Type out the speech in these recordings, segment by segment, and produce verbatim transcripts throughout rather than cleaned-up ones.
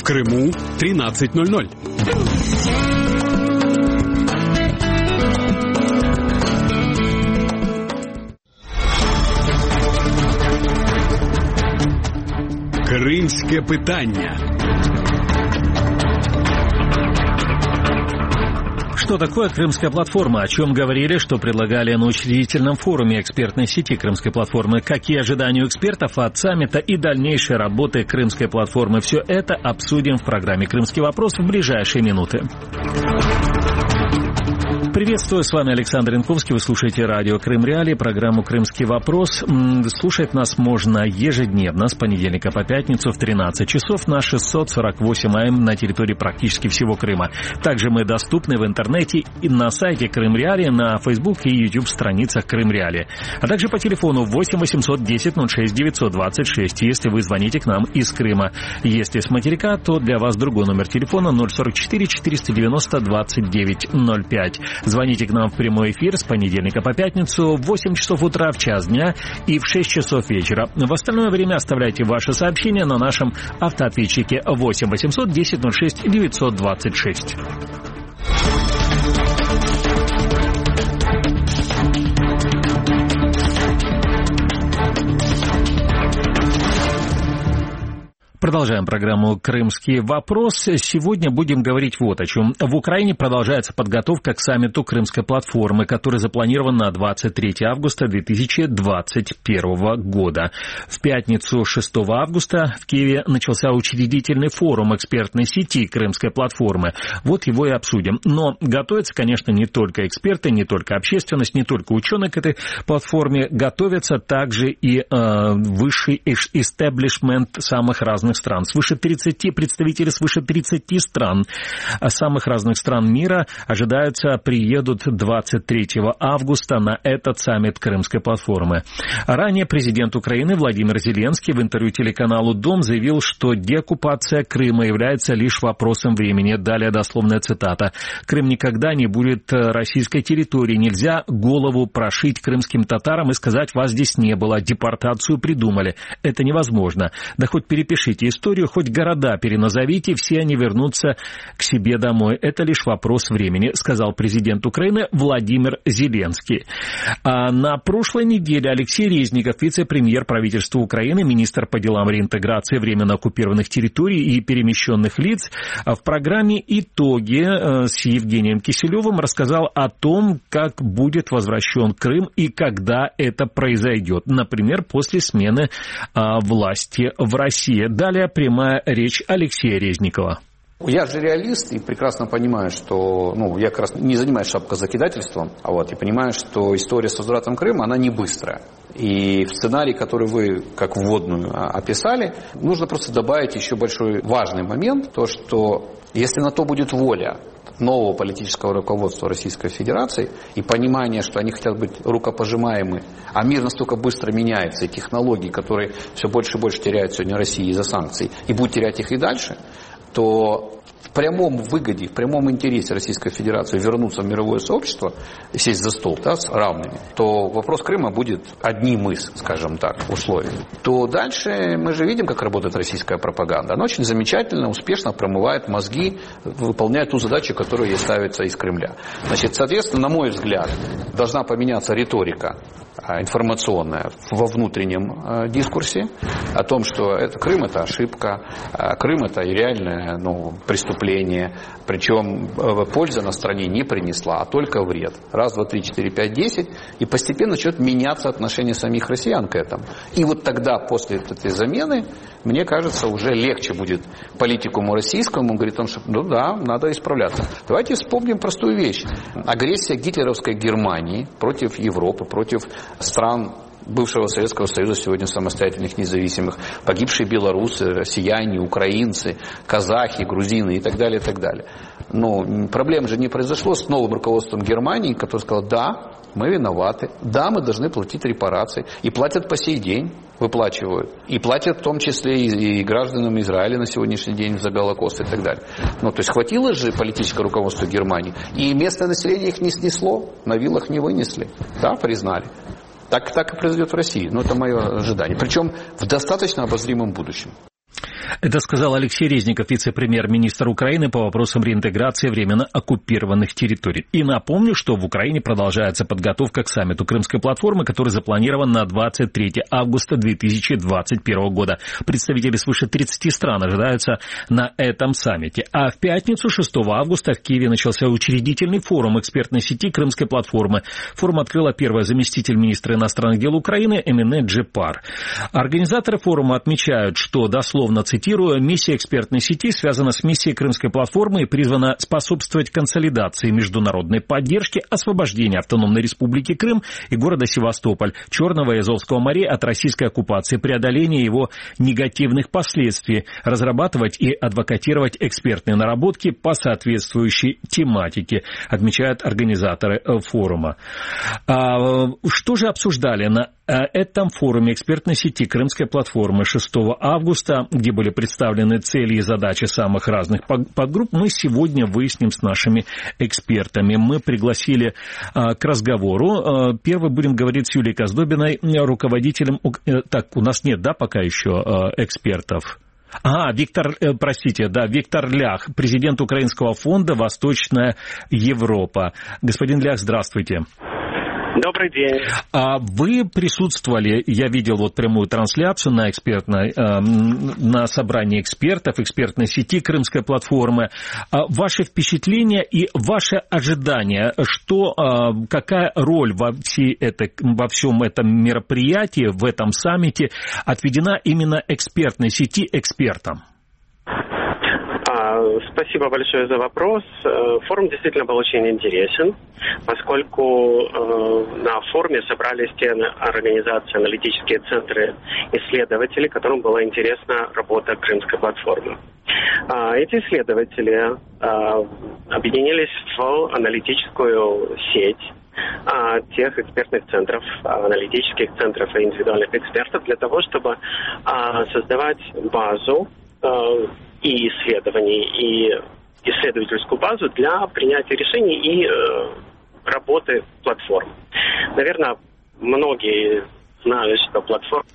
В Крыму тринадцать ноль ноль. Кримське питання. Что такое Крымская платформа? О чем говорили, что предлагали на учредительном форуме экспертной сети Крымской платформы? Какие ожидания у экспертов от саммита и дальнейшей работы Крымской платформы? Все это обсудим в программе «Крымский вопрос» в ближайшие минуты. Приветствую, с вами Александр Янковский, вы слушаете радио Крым Реалии, программу «Крымский вопрос». Слушать нас можно ежедневно, с понедельника по пятницу в тринадцать часов на шестьсот сорок восемь АМ на территории практически всего Крыма. Также мы доступны в интернете и на сайте Крым Реалии, на Facebook и YouTube страницах Крым Реалии, а также по телефону восемь восемьсот десять ноль шесть девятьсот двадцать шесть, если вы звоните к нам из Крыма. Если с материка, то для вас другой номер телефона ноль сорок четыре четыреста девяносто двадцать девять ноль пять. Звоните к нам в прямой эфир с понедельника по пятницу в восемь часов утра, в час дня и в шесть часов вечера. В остальное время оставляйте ваши сообщения на нашем автоответчике восемь восемьсот десять ноль шесть девятьсот двадцать шесть. Продолжаем программу «Крымский вопрос». Сегодня будем говорить вот о чем. В Украине продолжается подготовка к саммиту Крымской платформы, который запланирован на двадцать третьего августа две тысячи двадцать первого года. В пятницу шестого августа в Киеве начался учредительный форум экспертной сети Крымской платформы. Вот его и обсудим. Но готовятся, конечно, не только эксперты, не только общественность, не только ученые к этой платформе. Готовятся также и э, высший истеблишмент самых разных стран. Свыше тридцати представителей свыше тридцати стран, самых разных стран мира, ожидаются, приедут двадцать третьего августа на этот саммит Крымской платформы. Ранее президент Украины Владимир Зеленский в интервью телеканалу «Дом» заявил, что деоккупация Крыма является лишь вопросом времени. Далее дословная цитата. «Крым никогда не будет российской территорией. Нельзя голову прошить крымским татарам и сказать, вас здесь не было. Депортацию придумали. Это невозможно. Да хоть перепишите историю, хоть города переназовите, все они вернутся к себе домой. Это лишь вопрос времени», сказал президент Украины Владимир Зеленский. А на прошлой неделе Алексей Резников, вице-премьер правительства Украины, министр по делам реинтеграции временно оккупированных территорий и перемещенных лиц, в программе «Итоги» с Евгением Киселевым рассказал о том, как будет возвращен Крым и когда это произойдет. Например, после смены а, власти в России. Далее прямая речь Алексея Резникова. Я же реалист и прекрасно понимаю, что ну, я как раз не занимаюсь шапкозакидательством, а вот, и понимаю, что история с возвратом Крыма, она не быстрая. И в сценарий, который вы как вводную описали, нужно просто добавить еще большой важный момент, то, что если на то будет воля нового политического руководства Российской Федерации и понимание, что они хотят быть рукопожимаемы, а мир настолько быстро меняется, и технологии, которые все больше и больше теряют сегодня Россия из-за санкций, и будут терять их и дальше, то в прямом выгоде, в прямом интересе Российской Федерации вернуться в мировое сообщество и сесть за стол, да, с равными, то вопрос Крыма будет одним из, скажем так, условий. То дальше мы же видим, как работает российская пропаганда. Она очень замечательно, успешно промывает мозги, выполняет ту задачу, которая ей ставится из Кремля. Значит, соответственно, на мой взгляд, должна поменяться риторика информационная во внутреннем дискурсе о том, что это, Крым – это ошибка, Крым – это реальное ну, преступление, причем польза на стране не принесла, а только вред. Раз, два, три, четыре, пять, десять, и постепенно начнет меняться отношение самих россиян к этому. И вот тогда, после этой замены, мне кажется, уже легче будет политикуму российскому говорить о том, что ну да, надо исправляться. Давайте вспомним простую вещь. Агрессия гитлеровской Германии против Европы, против стран бывшего Советского Союза, сегодня самостоятельных, независимых, погибшие белорусы, россияне, украинцы, казахи, грузины и так далее, и так далее. Но проблем же не произошло с новым руководством Германии, которое сказало, да, мы виноваты, да, мы должны платить репарации. И платят по сей день, выплачивают. И платят в том числе и, и гражданам Израиля на сегодняшний день за Голокост и так далее. Ну, то есть хватило же политическое руководство Германии. И местное население их не снесло, на вилах не вынесли. Да, признали. Так, так и произойдет в России. Но это мое ожидание. Причем в достаточно обозримом будущем. Это сказал Алексей Резников, вице-премьер-министр Украины по вопросам реинтеграции временно оккупированных территорий. И напомню, что в Украине продолжается подготовка к саммиту Крымской платформы, который запланирован на двадцать третьего августа две тысячи двадцать первого года. Представители свыше тридцати стран ожидаются на этом саммите. А в пятницу, шестого августа, в Киеве начался учредительный форум экспертной сети Крымской платформы. Форум открыла первая заместитель министра иностранных дел Украины Эмине Джепар. Организаторы форума отмечают, что, дословно цитирую, миссия экспертной сети связана с миссией Крымской платформы и призвана способствовать консолидации международной поддержки, освобождения автономной республики Крым и города Севастополь, Черного и Азовского морей от российской оккупации, преодоления его негативных последствий, разрабатывать и адвокатировать экспертные наработки по соответствующей тематике, отмечают организаторы форума. А что же обсуждали на этом форуме экспертной сети Крымской платформы шестого августа, где были представлены цели и задачи самых разных подгрупп, мы сегодня выясним с нашими экспертами. Мы пригласили к разговору. Первый будем говорить с Юлией Коздобиной, руководителем... Так, у нас нет, да, пока еще экспертов? А, Виктор, простите, да, Виктор Лях, президент Украинского фонда «Восточная Европа». Господин Лях, здравствуйте. Добрый день. А вы присутствовали, я видел вот прямую трансляцию на экспертной, на собрании экспертов, экспертной сети Крымской платформы. Ваши впечатления и ваши ожидания, что, какая роль во, всей этой, во всем этом мероприятии, в этом саммите отведена именно экспертной сети экспертам? Спасибо большое за вопрос. Форум действительно был очень интересен, поскольку на форуме собрались те организации, аналитические центры, исследователи, которым была интересна работа Крымской платформы. Эти исследователи объединились в аналитическую сеть тех экспертных центров, аналитических центров и индивидуальных экспертов для того, чтобы создавать базу и исследований, и исследовательскую базу для принятия решений и э, работы платформ. Наверное, многие знают, что платформа...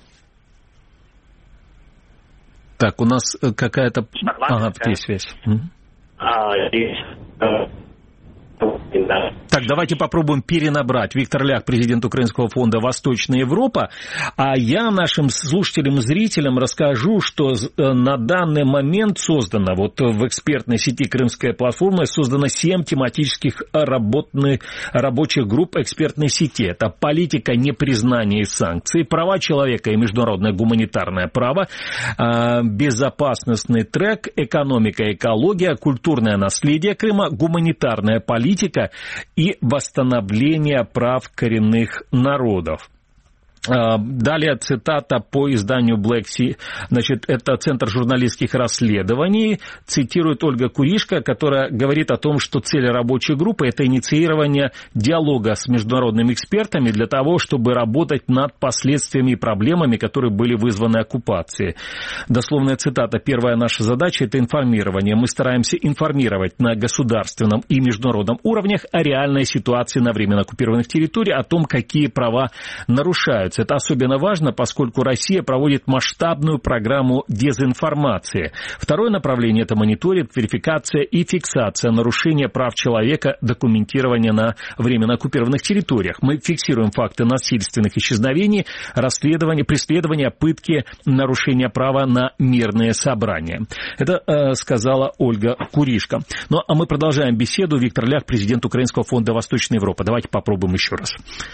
Так, у нас какая-то... Ага, есть связь. А, и, э, да. Так, давайте попробуем перенабрать. Виктор Лях, президент Украинского фонда «Восточная Европа». А я нашим слушателям и зрителям расскажу, что на данный момент создано, вот в экспертной сети Крымская платформа, создано семь тематических работных, рабочих групп экспертной сети. Это политика непризнания и санкций, права человека и международное гуманитарное право, безопасностный трек, экономика и экология, культурное наследие Крыма, гуманитарная политика и восстановление прав коренных народов. Далее цитата по изданию Black Sea. Значит, это Центр журналистских расследований. Цитирует Ольга Куришко, которая говорит о том, что цель рабочей группы – это инициирование диалога с международными экспертами для того, чтобы работать над последствиями и проблемами, которые были вызваны оккупацией. Дословная цитата. Первая наша задача – это информирование. Мы стараемся информировать на государственном и международном уровнях о реальной ситуации на временно оккупированных территориях, о том, какие права нарушаются. Это особенно важно, поскольку Россия проводит масштабную программу дезинформации. Второе направление – это мониторинг, верификация и фиксация нарушения прав человека, документирование на временно оккупированных территориях. Мы фиксируем факты насильственных исчезновений, расследования, преследования, пытки, нарушения права на мирные собрания. Это э, сказала Ольга Куришко. Ну, а мы продолжаем беседу. Виктор Лях, президент Украинского фонда «Восточная Европа». Давайте попробуем еще раз.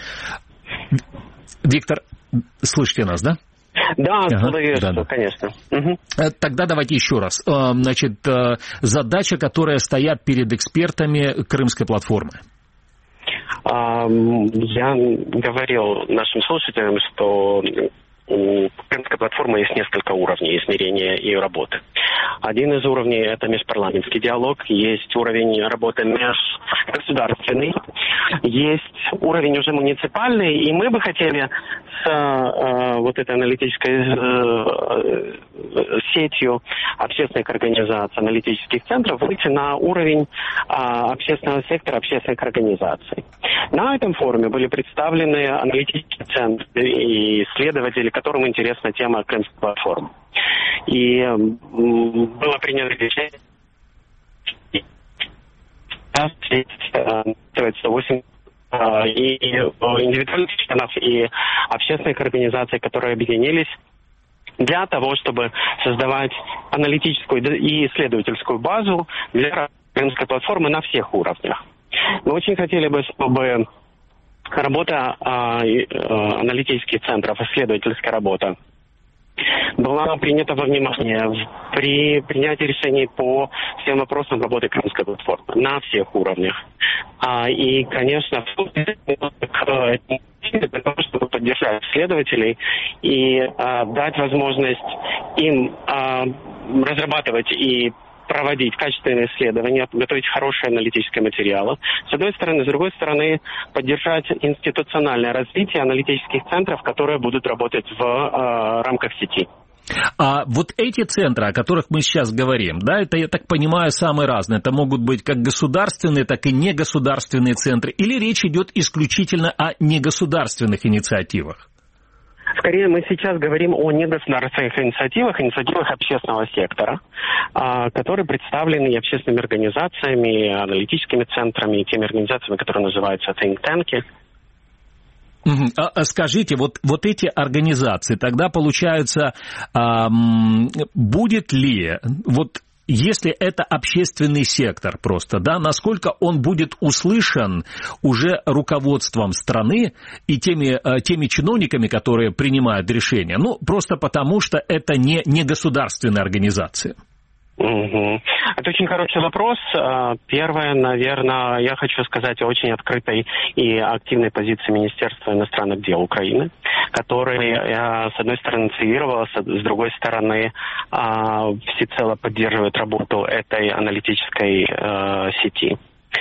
Виктор, слышите нас, да? Да, ага, слышу, да, да. конечно. Угу. Тогда давайте еще раз. Значит, задача, которая стоят перед экспертами Крымской платформы. Я говорил нашим слушателям, что у Крымской платформы есть несколько уровней измерения ее работы. Один из уровней – это межпарламентский диалог, есть уровень работы межгосударственный, есть уровень уже муниципальный, и мы бы хотели с э, вот этой аналитической э, сетью общественных организаций, аналитических центров выйти на уровень э, общественного сектора, общественных организаций. На этом форуме были представлены аналитические центры и исследователи, которым интересна тема Крымской платформы. И было принято решение сто восемь и индивидуальных членов, и общественных организаций, которые объединились для того, чтобы создавать аналитическую и исследовательскую базу для крымской платформы на всех уровнях. Мы очень хотели бы, чтобы работа аналитических центров, исследовательская работа была принята во внимание при принятии решений по всем вопросам работы крымской платформы на всех уровнях. А, и, конечно, для того, чтобы поддержать исследователей и а, дать возможность им а, разрабатывать и проводить качественные исследования, готовить хорошие аналитические материалы. С одной стороны. С другой стороны, поддержать институциональное развитие аналитических центров, которые будут работать в э, рамках сети. А вот эти центры, о которых мы сейчас говорим, да, это, я так понимаю, самые разные. Это могут быть как государственные, так и негосударственные центры. Или речь идет исключительно о негосударственных инициативах? Скорее, мы сейчас говорим о негосударственных инициативах, инициативах общественного сектора, которые представлены и общественными организациями, и аналитическими центрами, и теми организациями, которые называются think tank. А скажите, вот, вот эти организации, тогда получается, эм, будет ли, вот если это общественный сектор просто, да, насколько он будет услышан уже руководством страны и теми, теми чиновниками, которые принимают решения? Ну, просто потому, что это не, не государственная организация. Угу. Это очень хороший вопрос. Первое, наверное, я хочу сказать о очень открытой и активной позиции Министерства иностранных дел Украины, который, с одной стороны, инициировался, с другой стороны, всецело поддерживает работу этой аналитической сети.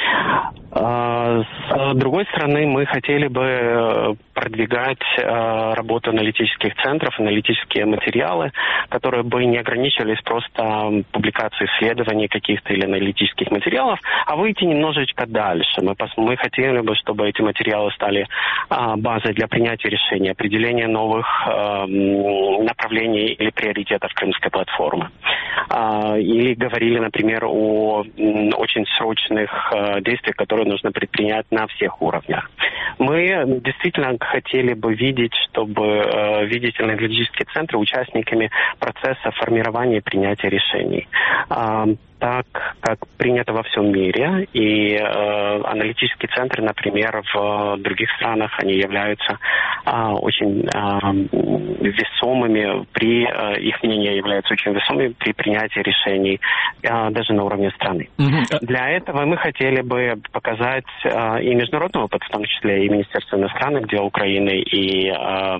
С другой стороны, мы хотели бы продвигать работу аналитических центров, аналитические материалы, которые бы не ограничивались просто публикацией исследований каких-то или аналитических материалов, а выйти немножечко дальше. Мы, мы хотели бы, чтобы эти материалы стали базой для принятия решений, определения новых направлений или приоритетов крымской платформы. Или говорили, например, о очень срочных действиях, которые нужно предпринять на всех уровнях. Мы действительно хотели бы видеть, чтобы э, видеть аналитические центры участниками процесса формирования и принятия решений. Э, так, как принято во всем мире, и э, аналитические центры, например, в других странах, они являются э, очень э, весомыми, при, э, их мнение является очень весомыми при принятии решений э, даже на уровне страны. Mm-hmm. Для этого мы хотели бы показать э, и международный опыт, в том числе и Министерство иностранных дел Украины, и э,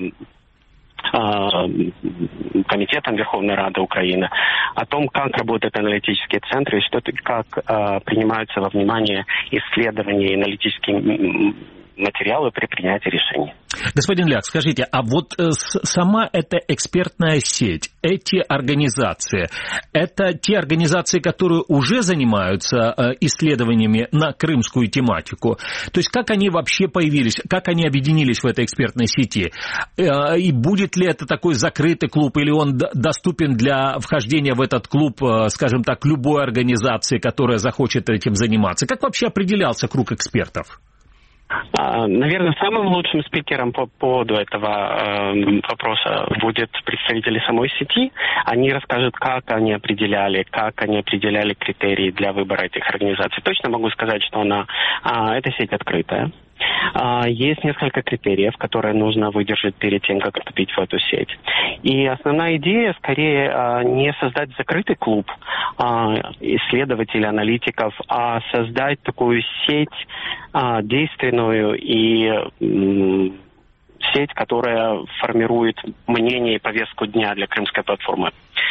Комитетом Верховной Рады Украины, о том, как работают аналитические центры, и что, как э, принимаются во внимание исследования и аналитические материалы при принятии решений. Господин Ляк, скажите, а вот э, сама эта экспертная сеть, эти организации, это те организации, которые уже занимаются э, исследованиями на крымскую тематику? То есть как они вообще появились, как они объединились в этой экспертной сети? Э, и будет ли это такой закрытый клуб, или он д- доступен для вхождения в этот клуб, э, скажем так, любой организации, которая захочет этим заниматься? Как вообще определялся круг экспертов? Наверное, самым лучшим спикером по поводу этого э, вопроса будет представители самой сети. Они расскажут, как они определяли, как они определяли критерии для выбора этих организаций. Точно могу сказать, что она, э, эта сеть открытая. Есть несколько критериев, которые нужно выдержать перед тем, как вступить в эту сеть. И основная идея, скорее, не создать закрытый клуб исследователей, аналитиков, а создать такую сеть действенную и сеть, которая формирует мнение и повестку дня для крымской платформы.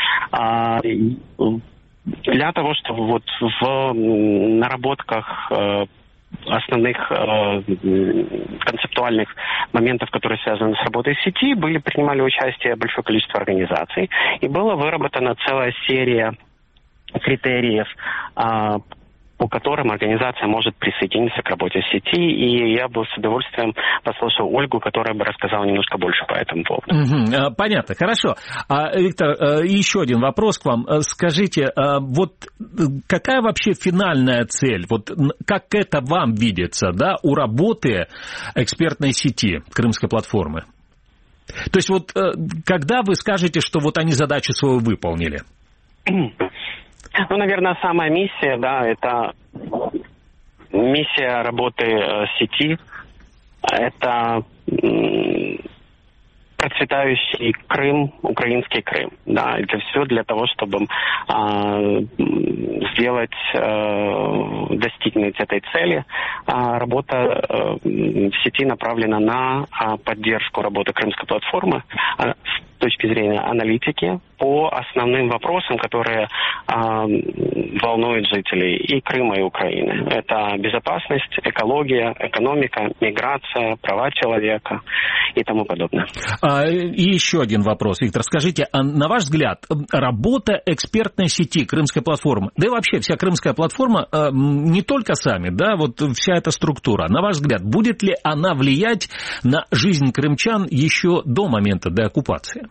Для того, чтобы вот в наработках основных э, концептуальных моментов, которые связаны с работой сети, были, принимали участие большое количество организаций, и была выработана целая серия критериев, э, по которым организация может присоединиться к работе сети. И я бы с удовольствием послушал Ольгу, которая бы рассказала немножко больше по этому поводу. Угу, понятно, хорошо. А, Виктор, еще один вопрос к вам. Скажите, вот какая вообще финальная цель? Вот как это вам видится, да, у работы экспертной сети Крымской платформы? То есть вот когда вы скажете, что вот они задачу свою выполнили? Ну, наверное, самая миссия, да, это миссия работы э, сети, это м, процветающий Крым, украинский Крым, да, это все для того, чтобы э, сделать, э, достигнуть этой цели. А работа э, в сети направлена на э, поддержку работы Крымской платформы э, с точки зрения аналитики по основным вопросам, которые э, волнуют жителей и Крыма, и Украины. Это безопасность, экология, экономика, миграция, права человека и тому подобное. А, и еще один вопрос, Виктор. Скажите, а на ваш взгляд, работа экспертной сети Крымской платформы, да и вообще вся Крымская платформа, э, не только сами, да, вот вся эта структура, на ваш взгляд, будет ли она влиять на жизнь крымчан еще до момента деоккупации?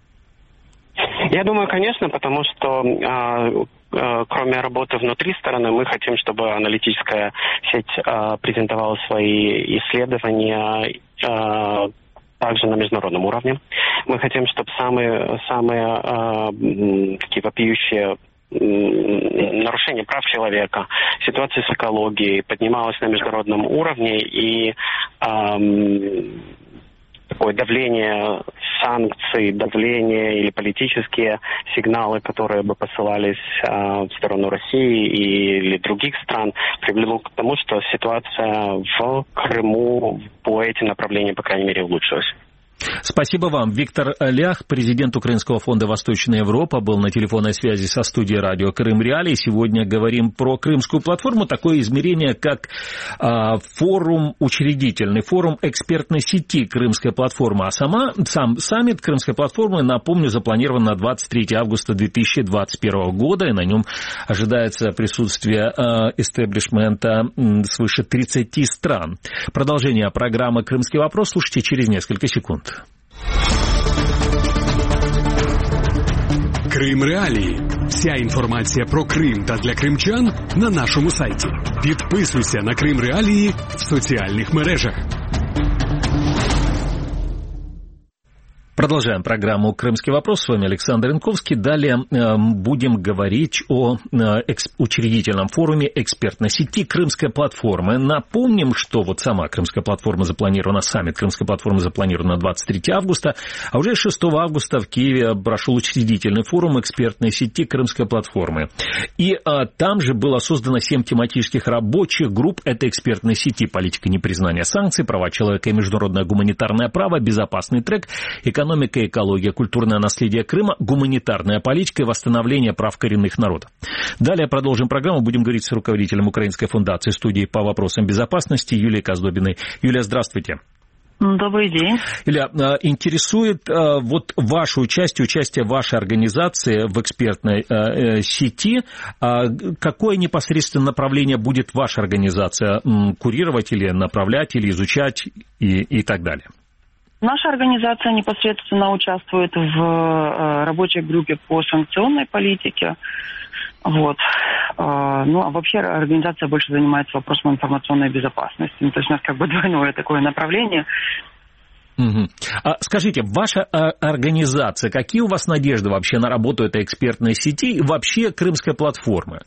Я думаю, конечно, потому что э, э, кроме работы внутри страны, мы хотим, чтобы аналитическая сеть э, презентовала свои исследования э, также на международном уровне. Мы хотим, чтобы самые, самые э, такие вопиющие нарушение прав человека, ситуация с экологией поднималась на международном уровне, и эм, такое давление, санкции, давление или политические сигналы, которые бы посылались э, в сторону России или других стран, привело к тому, что ситуация в Крыму по этим направлениям, по крайней мере, улучшилась. Спасибо вам. Виктор Лях, президент Украинского фонда «Восточная Европа», был на телефонной связи со студией радио «Крым Реалии». Сегодня говорим про Крымскую платформу, такое измерение, как а, форум, учредительный форум экспертной сети Крымская платформа. А сама, сам саммит Крымской платформы, напомню, запланирован на двадцать третьего августа две тысячи двадцать первого года, и на нем ожидается присутствие а, истеблишмента свыше тридцати стран. Продолжение программы «Крымский вопрос» слушайте через несколько секунд. Крим Реалії. Вся інформація про Крим та для кримчан на нашому сайті. Підписуйся на Крим Реалії в соціальних мережах. Продолжаем программу «Крымский вопрос». С вами Александр Янковский. Далее э, будем говорить о э, экс- учредительном форуме экспертной сети Крымская платформа. Напомним, что вот сама Крымская платформа запланирована, саммит Крымской платформы запланирован на двадцать третьего августа, а уже шестого августа в Киеве прошел учредительный форум экспертной сети Крымской платформы. И э, там же было создано семь тематических рабочих групп этой экспертной сети: политика непризнания санкций, права человека и международное гуманитарное право, безопасный трек, экономика, экология, культурное наследие Крыма, гуманитарная политика и восстановление прав коренных народов. Далее продолжим программу. Будем говорить с руководителем Украинской фундации студии по вопросам безопасности Юлией Коздобиной. Юлия, здравствуйте. Добрый день. Илья, интересует вот ваше участие, участие вашей организации в экспертной сети. Какое непосредственно направление будет ваша организация курировать или направлять, или изучать и, и так далее? Наша организация непосредственно участвует в рабочей группе по санкционной политике. Вот. Ну, а вообще организация больше занимается вопросом информационной безопасности. Ну, то есть у нас как бы двойное такое направление. Угу. А скажите, ваша организация, какие у вас надежды вообще на работу этой экспертной сети и вообще Крымской платформы?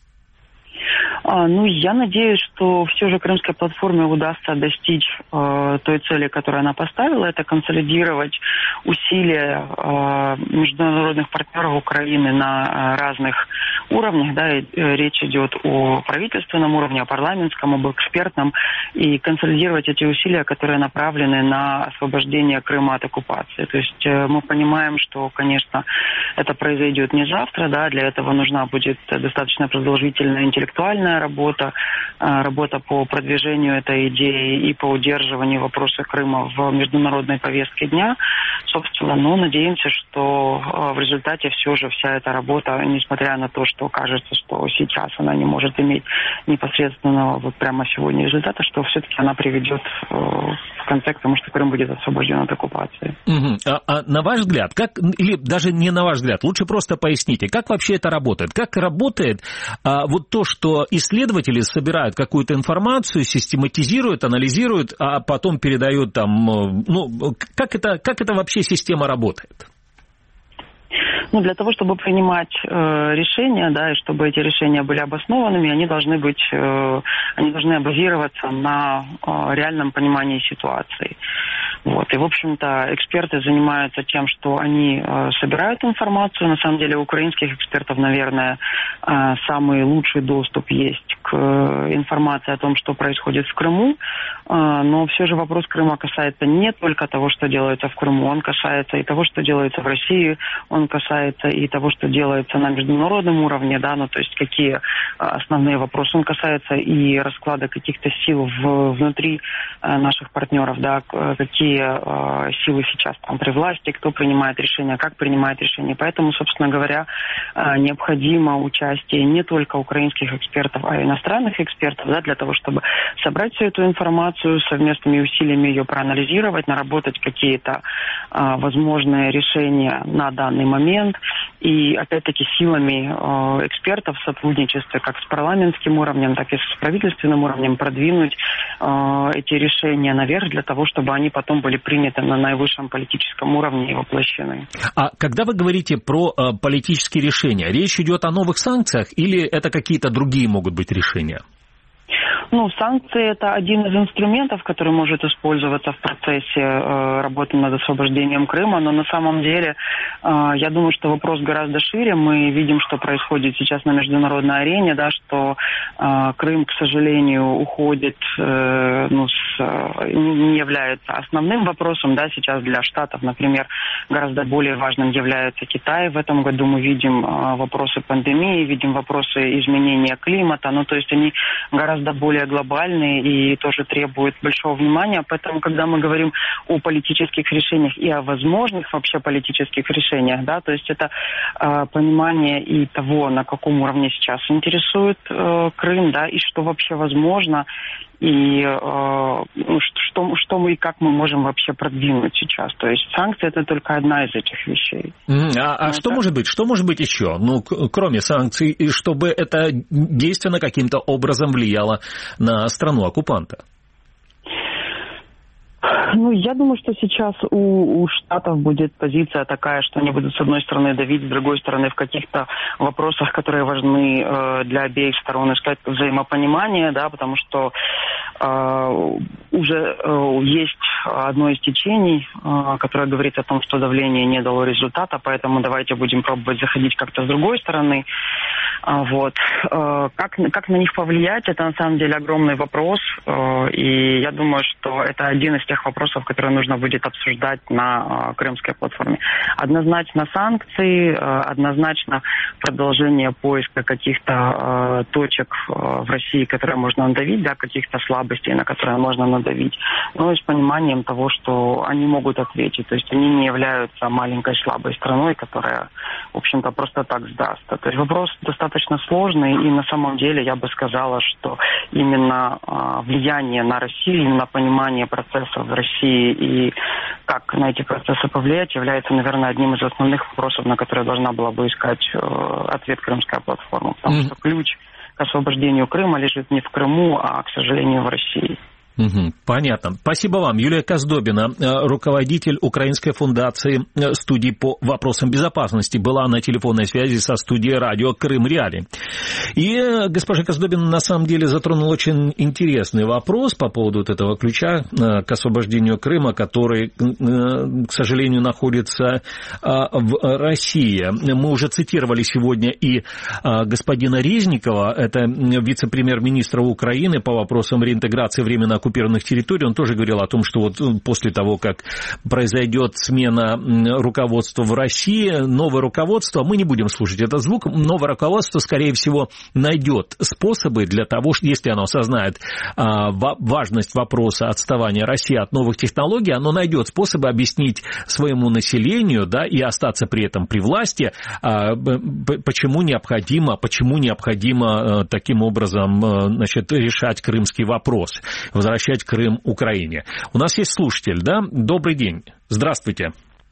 Ну, я надеюсь, что все же Крымской платформе удастся достичь э, той цели, которую она поставила, это консолидировать усилия э, международных партнеров Украины на разных уровнях, да, и, э, речь идет о правительственном уровне, о парламентском, об экспертном, и консолидировать эти усилия, которые направлены на освобождение Крыма от оккупации. То есть э, мы понимаем, что, конечно, это произойдет не завтра, да, для этого нужна будет достаточно продолжительная интеллектуальная работа, работа по продвижению этой идеи и по удерживанию вопроса Крыма в международной повестке дня. Собственно, ну, надеемся, что в результате все же вся эта работа, несмотря на то, что кажется, что сейчас она не может иметь непосредственного вот прямо сегодня результата, что все-таки она приведет в конце к тому, что Крым будет освобожден от оккупации. Угу. А, а на ваш взгляд, как, или даже не на ваш взгляд, лучше просто поясните, как вообще это работает? Как работает а, вот то, что исследователи собирают какую-то информацию, систематизируют, анализируют, а потом передают там, ну, как это, как это вообще система работает? Ну, для того, чтобы принимать э, решения, да, и чтобы эти решения были обоснованными, они должны быть, э, они должны базироваться на э, реальном понимании ситуации. Вот. И, в общем-то, эксперты занимаются тем, что они э, собирают информацию. На самом деле у украинских экспертов, наверное, э, самый лучший доступ есть к э, информации о том, что происходит в Крыму. Э, но все же вопрос Крыма касается не только того, что делается в Крыму, он касается и того, что делается в России, он касается и того, что делается на международном уровне, да, ну, то есть какие основные вопросы. Он касается и расклада каких-то сил в, внутри э, наших партнеров, да, какие э, силы сейчас там при власти, кто принимает решения, как принимает решения. Поэтому, собственно говоря, э, необходимо участие не только украинских экспертов, а и иностранных экспертов, да, для того, чтобы собрать всю эту информацию, совместными усилиями ее проанализировать, наработать какие-то э, возможные решения на данный момент. И, опять-таки, силами э, экспертов в сотрудничестве как с парламентским уровнем, так и с правительственным уровнем продвинуть э, эти решения наверх для того, чтобы они потом были приняты на наивысшем политическом уровне и воплощены. А когда вы говорите про э, политические решения, речь идет о новых санкциях или это какие-то другие могут быть решения? Ну, санкции – это один из инструментов, который может использоваться в процессе э, работы над освобождением Крыма, но на самом деле э, я думаю, что вопрос гораздо шире. Мы видим, что происходит сейчас на международной арене, да, что э, Крым, к сожалению, уходит, э, ну, с, э, не является основным вопросом, да, сейчас для Штатов, например, гораздо более важным является Китай. В этом году мы видим э, вопросы пандемии, видим вопросы изменения климата, ну, то есть они гораздо более глобальные и тоже требуют большого внимания. Поэтому, когда мы говорим о политических решениях и о возможных вообще политических решениях, да, то есть это э, понимание и того, на каком уровне сейчас интересует э, Крым, да, и что вообще возможно, и э, что, что мы и как мы можем вообще продвинуть сейчас. То есть санкции – это только одна из этих вещей. Mm, а а что может быть? Что может быть еще? Ну, кроме санкций, чтобы это действенно каким-то образом влияло на страну-оккупанта? Ну, я думаю, что сейчас у, у Штатов будет позиция такая, что они будут, с одной стороны, давить, с другой стороны, в каких-то вопросах, которые важны э, для обеих сторон, искать взаимопонимание, да, потому что э, уже э, есть одно из течений, э, которое говорит о том, что давление не дало результата, поэтому давайте будем пробовать заходить как-то с другой стороны. Э, вот. Э, как, как на них повлиять, это на самом деле огромный вопрос, э, и я думаю, что это один из тех вопросов, которые нужно будет обсуждать на э, Крымской платформе. Однозначно санкции, э, однозначно продолжение поиска каких-то э, точек э, в России, которые можно надавить, да, каких-то слабостей, на которые можно надавить, но и с пониманием того, что они могут ответить. То есть они не являются маленькой слабой страной, которая, в общем-то, просто так сдастся. То есть вопрос достаточно сложный, и на самом деле я бы сказала, что именно э, влияние на Россию, именно понимание процессов в России и как на эти процессы повлиять, является, наверное, одним из основных вопросов, на которые должна была бы искать э, ответ Крымская платформа. Потому mm-hmm. что ключ к освобождению Крыма лежит не в Крыму, а, к сожалению, в России. Угу, понятно. Спасибо вам. Юлия Коздобина, руководитель Украинской фундации студии по вопросам безопасности, была на телефонной связи со студией радио Крым Реалии. И госпожа Коздобина на самом деле затронула очень интересный вопрос по поводу вот этого ключа к освобождению Крыма, который, к сожалению, находится в России. Мы уже цитировали сегодня и господина Резникова, это вице-премьер-министра Украины по вопросам реинтеграции временно оккупированных территорий, он тоже говорил о том, что вот после того, как произойдет смена руководства в России, новое руководство, мы не будем слушать этот звук, новое руководство, скорее всего, найдет способы для того, что если оно осознает а, важность вопроса отставания России от новых технологий, оно найдет способы объяснить своему населению, да, и остаться при этом при власти, а, почему необходимо, почему необходимо а, таким образом а, значит, решать крымский вопрос, возвращать Крым Украине. У нас есть слушатель, да? Добрый день. Здравствуйте.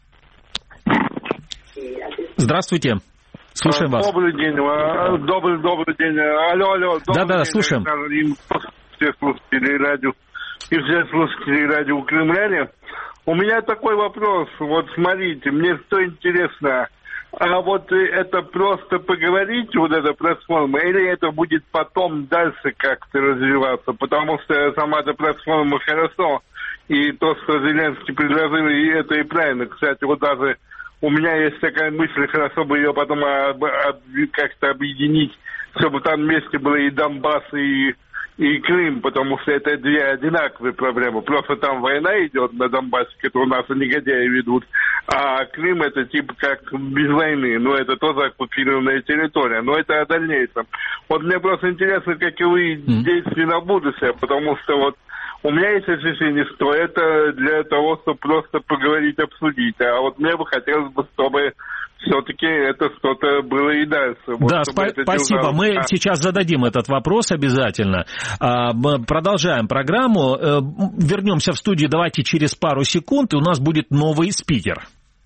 Здравствуйте. Слушаем вас. Добрый день. Добрый, добрый день. Алло, алло. Да-да, слушаем. И все слушатели радио, и все слушатели радио Крым-Реалии. У меня такой вопрос. Вот смотрите, мне что интересно. А вот это просто поговорить, вот эта платформа, или это будет потом дальше как-то развиваться? Потому что сама эта платформа хорошо, и то, что Зеленский предложил, и это и правильно. Кстати, вот даже у меня есть такая мысль, хорошо бы ее потом об, об, как-то объединить, чтобы там вместе было и Донбасс, и, и Крым, потому что это две одинаковые проблемы. Просто там война идет на Донбассе, которую у нас негодяи ведут, а Крым это типа как без войны, но это тоже оккупированная территория, но это о дальнейшем. Вот мне просто интересно, каковы mm. действия на будущее, потому что вот у меня есть ощущение, что это для того, чтобы просто поговорить, обсудить, а вот мне бы хотелось бы, чтобы все-таки это что-то было и дальше. Вот, да, спа- спасибо. Держалось. Мы а. сейчас зададим этот вопрос обязательно. Продолжаем программу. Вернемся в студию давайте через пару секунд, и у нас будет новый спикер.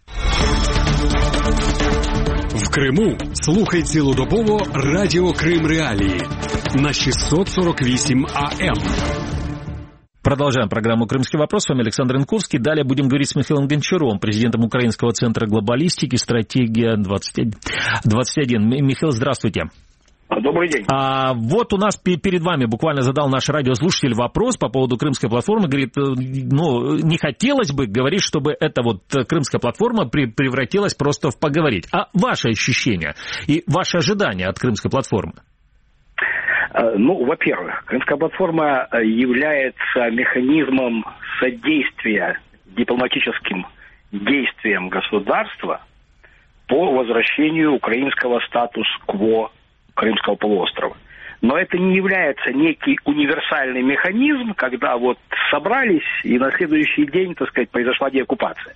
В Криму слухай цілодобово Радіо Крим Реалії на шестьсот сорок восемь А М. Продолжаем программу «Крымский вопрос». С вами Александр Янковский. Далее будем говорить с Михаилом Гончаровым, президентом Украинского центра глобалистики «Стратегия двадцать один». Михаил, здравствуйте. Добрый день. А, вот у нас перед вами буквально задал наш радиослушатель вопрос по поводу крымской платформы. Говорит, ну, не хотелось бы говорить, чтобы эта вот крымская платформа превратилась просто в поговорить. А ваши ощущения и ваши ожидания от крымской платформы? Ну, во-первых, Крымская платформа является механизмом содействия дипломатическим действиям государства по возвращению украинского статус-кво Крымского полуострова. Но это не является некий универсальный механизм, когда вот собрались и на следующий день, так сказать, произошла деоккупация.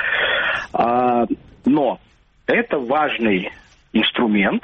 Но это важный инструмент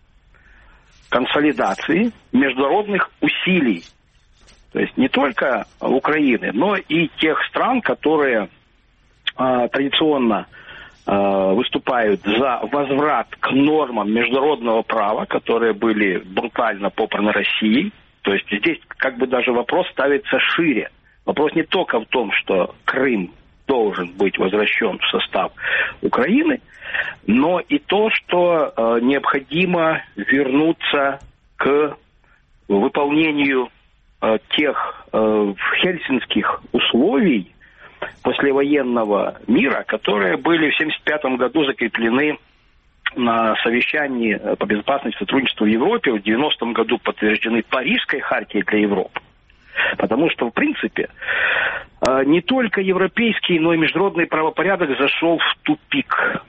консолидации международных усилий, то есть не только Украины, но и тех стран, которые э, традиционно э, выступают за возврат к нормам международного права, которые были брутально попраны Россией. То есть здесь как бы даже вопрос ставится шире. Вопрос не только в том, что Крым должен быть возвращен в состав Украины, но и то, что э, необходимо вернуться к выполнению э, тех э, хельсинских условий послевоенного мира, которые были в семьдесят пятом году закреплены на совещании по безопасности и сотрудничеству в Европе, в девяностом году подтверждены Парижской хартией для Европы. Потому что, в принципе, не только европейский, но и международный правопорядок зашел в тупик.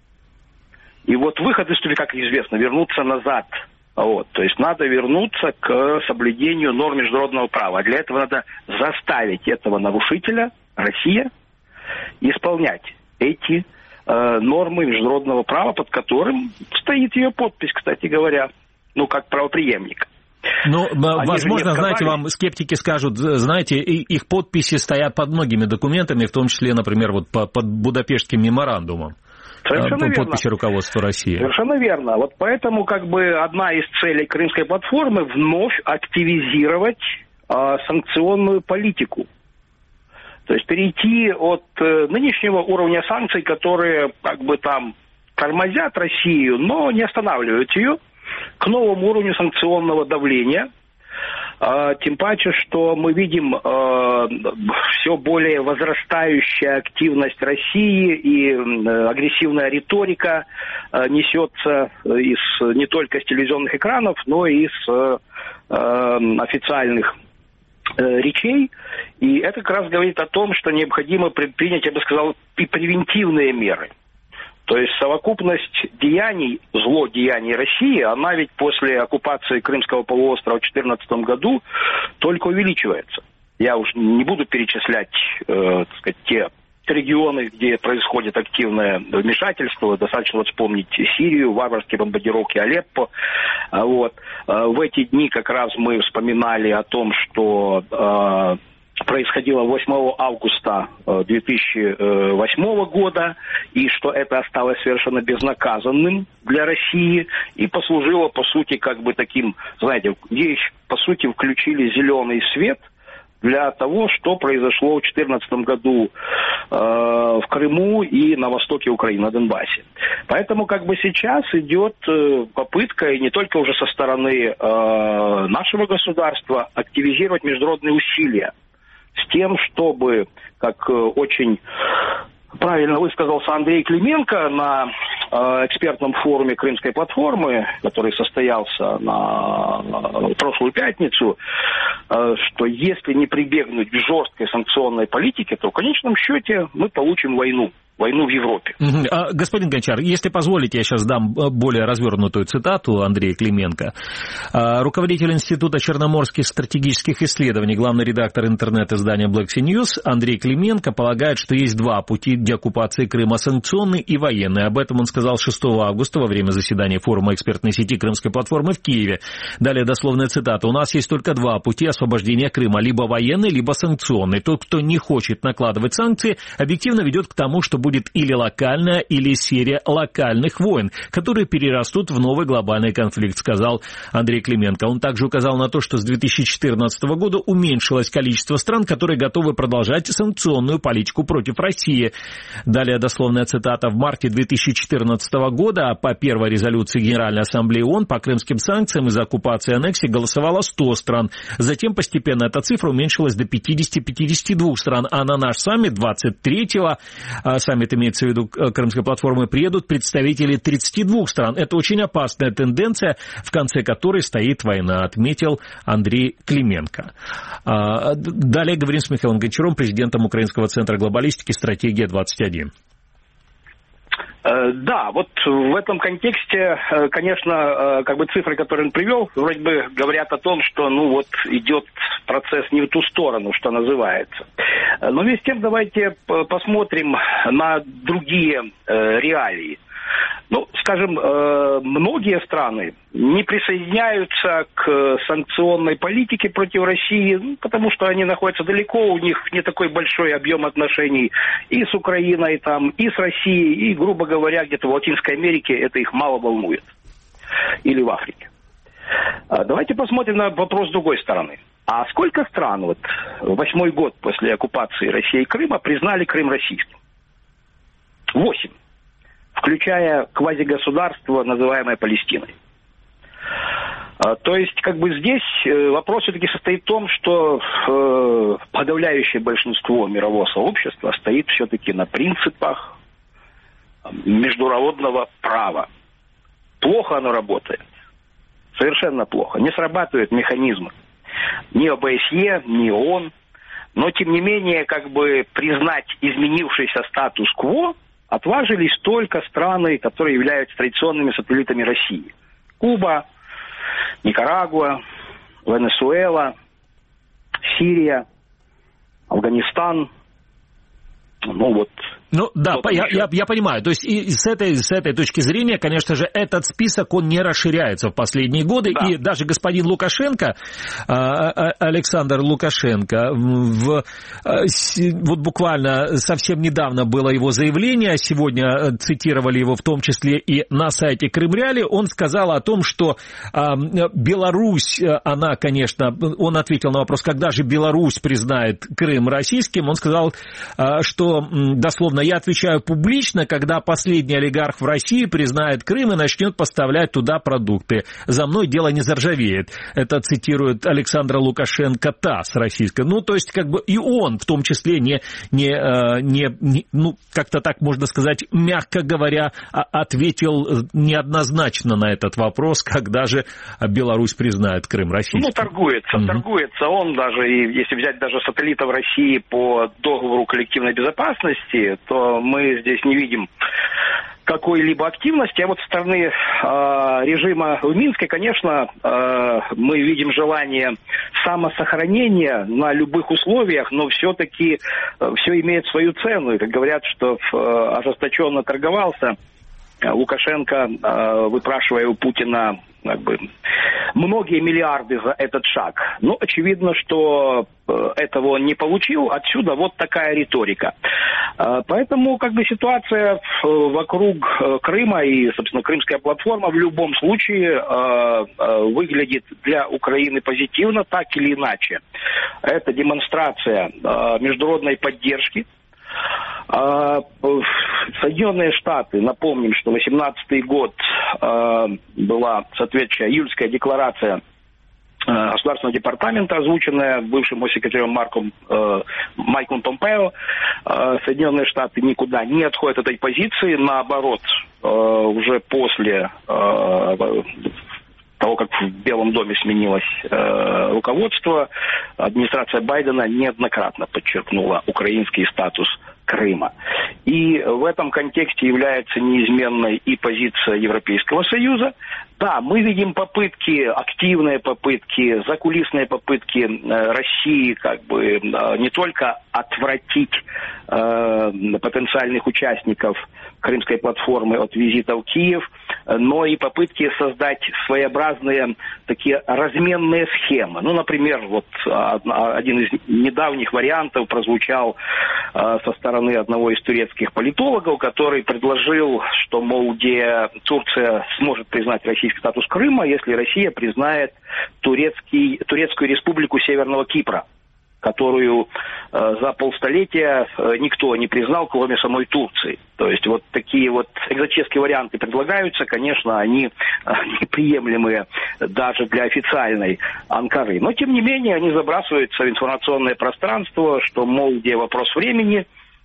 И вот выход из тупика, как известно, вернуться назад. Вот. То есть надо вернуться к соблюдению норм международного права. А для этого надо заставить этого нарушителя, Россия, исполнять эти э, нормы международного права, под которым стоит ее подпись, кстати говоря, ну, как правопреемник. Ну, возможно, знаете, вам скептики скажут, знаете, их подписи стоят под многими документами, в том числе, например, вот под Будапештским меморандумом. Совершенно подписи верно. руководства России. Совершенно верно. Вот поэтому как бы одна из целей Крымской платформы вновь активизировать э, санкционную политику. То есть перейти от э, нынешнего уровня санкций, которые как бы там тормозят Россию, но не останавливают ее, к новому уровню санкционного давления. А, тем паче, что мы видим а, все более возрастающая активность России и а, агрессивная риторика а, несется из, не только с телевизионных экранов, но и с а, официальных речей, и это как раз говорит о том, что необходимо предпринять, я бы сказал, и превентивные меры. То есть совокупность деяний, злодеяний России, она ведь после оккупации Крымского полуострова в две тысячи четырнадцатом году только увеличивается. Я уж не буду перечислять, э, так сказать, те регионы, где происходит активное вмешательство. Достаточно вот вспомнить Сирию, варварские бомбардировки Алеппо. Вот. В эти дни как раз мы вспоминали о том, что э, происходило восьмого августа две тысячи восьмого года, и что это осталось совершенно безнаказанным для России, и послужило, по сути, как бы таким, знаете, здесь, по сути, включили зеленый свет для того, что произошло в две тысячи четырнадцатом году э, в Крыму и на востоке Украины, на Донбассе. Поэтому как бы сейчас идет э, попытка, и не только уже со стороны э, нашего государства, активизировать международные усилия с тем, чтобы, как э, очень правильно высказался Андрей Клименко на э, экспертном форуме Крымской платформы, который состоялся на, на прошлую пятницу, э, что если не прибегнуть к жесткой санкционной политике, то в конечном счете мы получим войну. Войну в Европе. А, господин Гончар, если позволите, я сейчас дам более развернутую цитату Андрея Клименко. А, руководитель Института черноморских стратегических исследований, главный редактор интернет-издания Black Sea News Андрей Клименко полагает, что есть два пути деоккупации Крыма: санкционный и военный. Об этом он сказал шестого августа во время заседания форума экспертной сети Крымской платформы в Киеве. Далее дословная цитата. «У нас есть только два пути освобождения Крыма: либо военный, либо санкционный. Тот, кто не хочет накладывать санкции, объективно ведет к тому, что будет или локальная, или серия локальных войн, которые перерастут в новый глобальный конфликт», сказал Андрей Клименко. Он также указал на то, что с две тысячи четырнадцатого года уменьшилось количество стран, которые готовы продолжать санкционную политику против России. Далее дословная цитата. «В марте две тысячи четырнадцатого года по первой резолюции Генеральной Ассамблеи ООН по крымским санкциям из-за оккупации и аннексии голосовало сто стран. Затем постепенно эта цифра уменьшилась до пятидесяти-пятидесяти двух стран, а на наш саммит двадцать третьего, саммит имеется в виду Крымской платформы, приедут представители тридцати двух стран. Это очень опасная тенденция, в конце которой стоит война», отметил Андрей Клименко. Далее говорим с Михаилом Гончаром, президентом Украинского центра глобалистики «Стратегия двадцать один». Да, вот в этом контексте, конечно, как бы цифры, которые он привел, вроде бы говорят о том, что, ну вот, идет процесс не в ту сторону, что называется. Но вместе с тем давайте посмотрим на другие реалии. Ну, скажем, многие страны не присоединяются к санкционной политике против России, потому что они находятся далеко, у них не такой большой объем отношений и с Украиной, там, и с Россией, и, грубо говоря, где-то в Латинской Америке это их мало волнует. Или в Африке. Давайте посмотрим на вопрос с другой стороны. А сколько стран, вот, восьмой год после оккупации России и Крыма, признали Крым российским? Восемь. Включая квазигосударство, называемое Палестиной. То есть, как бы здесь вопрос все-таки состоит в том, что подавляющее большинство мирового сообщества стоит все-таки на принципах международного права. Плохо оно работает. Совершенно плохо. Не срабатывают механизмы. Ни О Бэ Эс Е, ни ООН. Но, тем не менее, как бы признать изменившийся статус-кво отважились только страны, которые являются традиционными сателлитами России. Куба, Никарагуа, Венесуэла, Сирия, Афганистан. Ну вот. Ну да, я, я, я понимаю. То есть и с этой, с этой точки зрения, конечно же, этот список, он не расширяется в последние годы. Да. И даже господин Лукашенко, Александр Лукашенко, в, вот буквально совсем недавно было его заявление, сегодня цитировали его в том числе и на сайте Крымреалии, он сказал о том, что Беларусь, она, конечно, он ответил на вопрос, когда же Беларусь признает Крым российским, он сказал, что дословно: я отвечаю публично, когда последний олигарх в России признает Крым и начнет поставлять туда продукты. За мной дело не заржавеет. Это цитирует Александра Лукашенко ТАСС российская. Ну, то есть, как бы и он, в том числе, не, не, не, не ну, как-то так можно сказать, мягко говоря, ответил неоднозначно на этот вопрос, когда же Беларусь признает Крым российским. Ну, торгуется, угу. торгуется. Он даже, если взять даже сателлитов России по договору коллективной безопасности, то мы здесь не видим какой-либо активности. А вот со стороны э, режима в Минске, конечно, э, мы видим желание самосохранения на любых условиях, но все-таки э, все имеет свою цену. И как говорят, что э, ожесточенно торговался Лукашенко, э, выпрашивая у Путина как бы многие миллиарды за этот шаг. Но очевидно, что этого он не получил. Отсюда вот такая риторика. Поэтому как бы ситуация вокруг Крыма и, собственно, Крымская платформа в любом случае выглядит для Украины позитивно, так или иначе. Это демонстрация международной поддержки. Соединенные Штаты, напомним, что восемнадцатый год э, была соответствующая июльская декларация э, Государственного департамента, озвученная бывшим госсекретарем Марком, э, Майком Помпео. Э, Соединенные Штаты никуда не отходят от этой позиции, наоборот, э, уже после э, того, как в Белом доме сменилось э, руководство, администрация Байдена неоднократно подчеркнула украинский статус Крыма. И в этом контексте является неизменной и позиция Европейского Союза. Да, мы видим попытки, активные попытки, закулисные попытки э, России как бы э, не только отвратить э, потенциальных участников Крымской платформы от визита в Киев, но и попытки создать своеобразные такие разменные схемы. Ну, например, вот один из недавних вариантов прозвучал э, со стороны одного из турецких политологов, который предложил, что, мол, где Турция сможет признать российский статус Крыма, если Россия признает турецкий, Турецкую республику Северного Кипра, которую э, за полстолетия э, никто не признал, кроме самой Турции. То есть вот такие вот экзотические варианты предлагаются, конечно, они э, неприемлемые даже для официальной Анкары. Но, тем не менее, они забрасываются в информационное пространство, что, мол, где вопрос времени,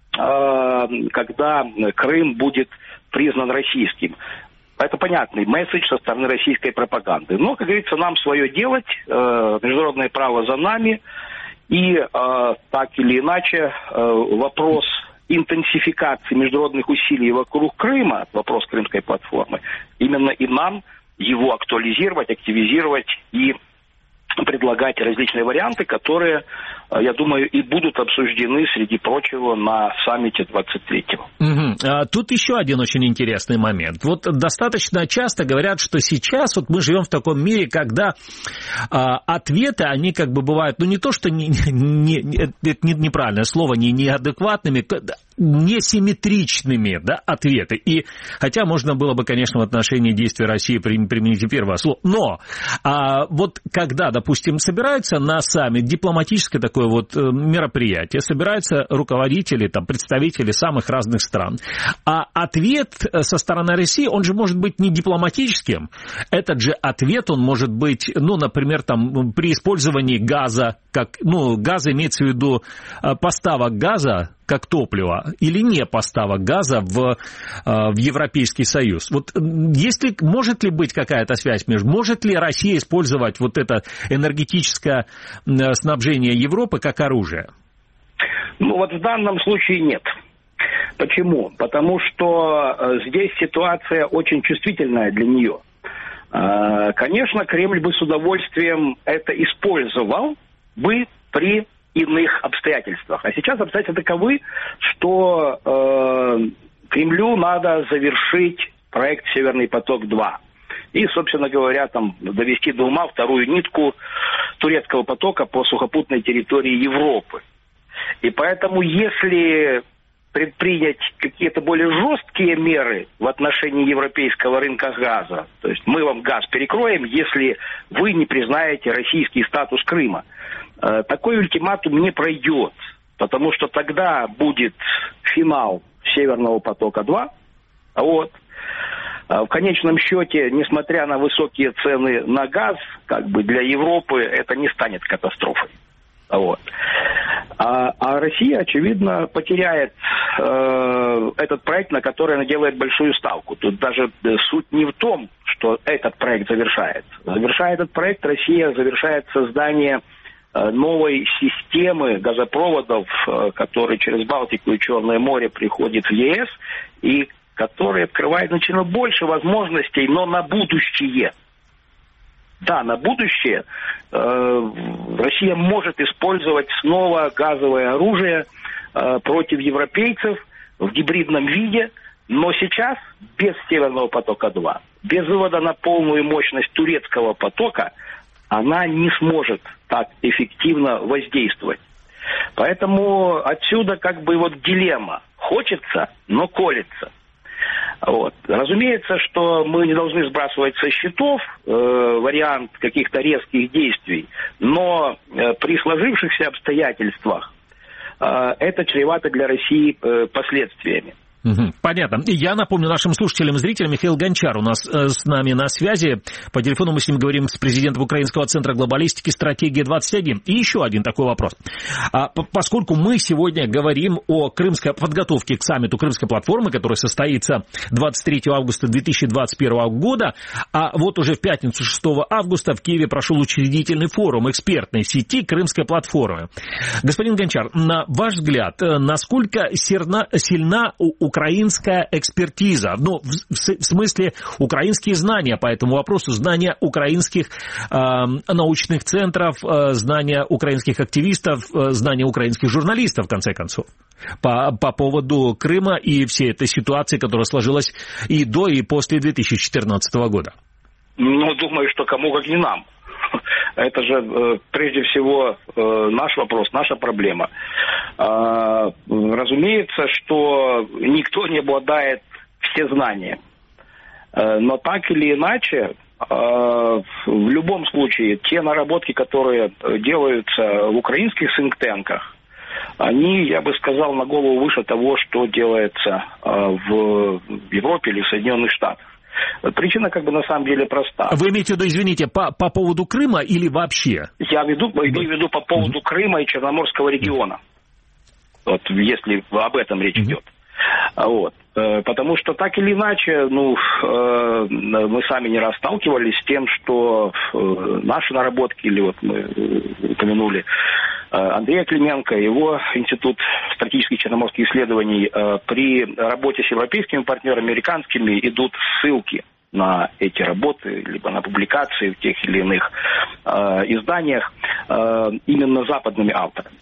э, когда Крым будет признан российским. Это понятный месседж со стороны российской пропаганды. Но, как говорится, нам свое делать, э, международное право за нами. И э, так или иначе э, вопрос интенсификации международных усилий вокруг Крыма, вопрос Крымской платформы, именно и нам его актуализировать, активизировать и предлагать различные варианты, которые, я думаю, и будут обсуждены, среди прочего, на саммите двадцать третьего. Угу. А, тут еще один очень интересный момент. Вот достаточно часто говорят, что сейчас вот мы живем в таком мире, когда а, ответы, они как бы бывают, ну не то, что не, не, не, это неправильное слово, не неадекватными, несимметричными, да, ответы. И хотя можно было бы, конечно, в отношении действий России применить первое слово, но а, вот когда, допустим, собираются на саммит, дипломатическое такое вот мероприятие, собираются руководители, там, представители самых разных стран, а ответ со стороны России, он же может быть не дипломатическим, этот же ответ, он может быть, ну, например, там, при использовании газа, как, ну, газа имеется в виду поставок газа, как топлива, или не поставок газа в, в Европейский Союз. Вот если, может ли быть какая-то связь между... Может ли Россия использовать вот это энергетическое снабжение Европы как оружие? Ну вот в данном случае нет. Почему? Потому что здесь ситуация очень чувствительная для нее. Конечно, Кремль бы с удовольствием это использовал бы при иных обстоятельствах. А сейчас обстоятельства таковы, что э, Кремлю надо завершить проект «Северный поток-два». И, собственно говоря, там довести до ума вторую нитку турецкого потока по сухопутной территории Европы. И поэтому, если предпринять какие-то более жесткие меры в отношении европейского рынка газа, то есть мы вам газ перекроем, если вы не признаете российский статус Крыма, такой ультиматум не пройдет, потому что тогда будет финал Северного потока-два. Вот. В конечном счете, несмотря на высокие цены на газ, как бы для Европы это не станет катастрофой. Вот. А, а Россия, очевидно, потеряет э, этот проект, на который она делает большую ставку. Тут даже суть не в том, что этот проект завершается. Завершая этот проект, Россия завершает создание э, новой системы газопроводов, э, которые через Балтику и Черное море приходят в ЕС, и который открывает значительно больше возможностей, но на будущее. Да, на будущее э, Россия может использовать снова газовое оружие э, против европейцев в гибридном виде, но сейчас без Северного потока-два, без вывода на полную мощность турецкого потока, она не сможет так эффективно воздействовать. Поэтому отсюда как бы вот дилемма. Хочется, но колется. Вот. Разумеется, что мы не должны сбрасывать со счетов э, вариант каких-то резких действий, но э, при сложившихся обстоятельствах э, это чревато для России э, последствиями. Угу, понятно. Я напомню нашим слушателям и зрителям, Михаил Гончар у нас э, с нами на связи. По телефону мы с ним говорим с президентом Украинского центра глобалистики «Стратегия двадцать один». И еще один такой вопрос. А, по- поскольку мы сегодня говорим о крымской подготовке к саммиту Крымской платформы, который состоится двадцать третьего августа две тысячи двадцать первого года, а вот уже в пятницу шестого августа в Киеве прошел учредительный форум экспертной сети Крымской платформы. Господин Гончар, на ваш взгляд, насколько сильна, сильна у украинская экспертиза, ну, в, в, в смысле украинские знания по этому вопросу, знания украинских э, научных центров, э, знания украинских активистов, э, знания украинских журналистов, в конце концов, по, по поводу Крыма и всей этой ситуации, которая сложилась и до, и после две тысячи четырнадцатого года? Ну, думаю, что кому как не нам. Это же э, прежде всего э, наш вопрос, наша проблема. Э, разумеется, что никто не обладает всезнанием. Э, но так или иначе, э, в любом случае, те наработки, которые делаются в украинских think-танках, они, я бы сказал, на голову выше того, что делается э, в Европе или в Соединенных Штатах. Причина, как бы, на самом деле проста. Вы имеете в виду, извините, по, по поводу Крыма или вообще? Я веду, имею в виду по поводу mm-hmm. Крыма и Черноморского региона. Вот, если об этом речь mm-hmm. идет. Вот. Потому что так или иначе, ну, мы сами не раз сталкивались с тем, что наши наработки, или вот мы упомянули Андрея Клименко, его Институт стратегических черноморских исследований, при работе с европейскими партнерами, американскими, идут ссылки на эти работы, либо на публикации в тех или иных изданиях именно западными авторами.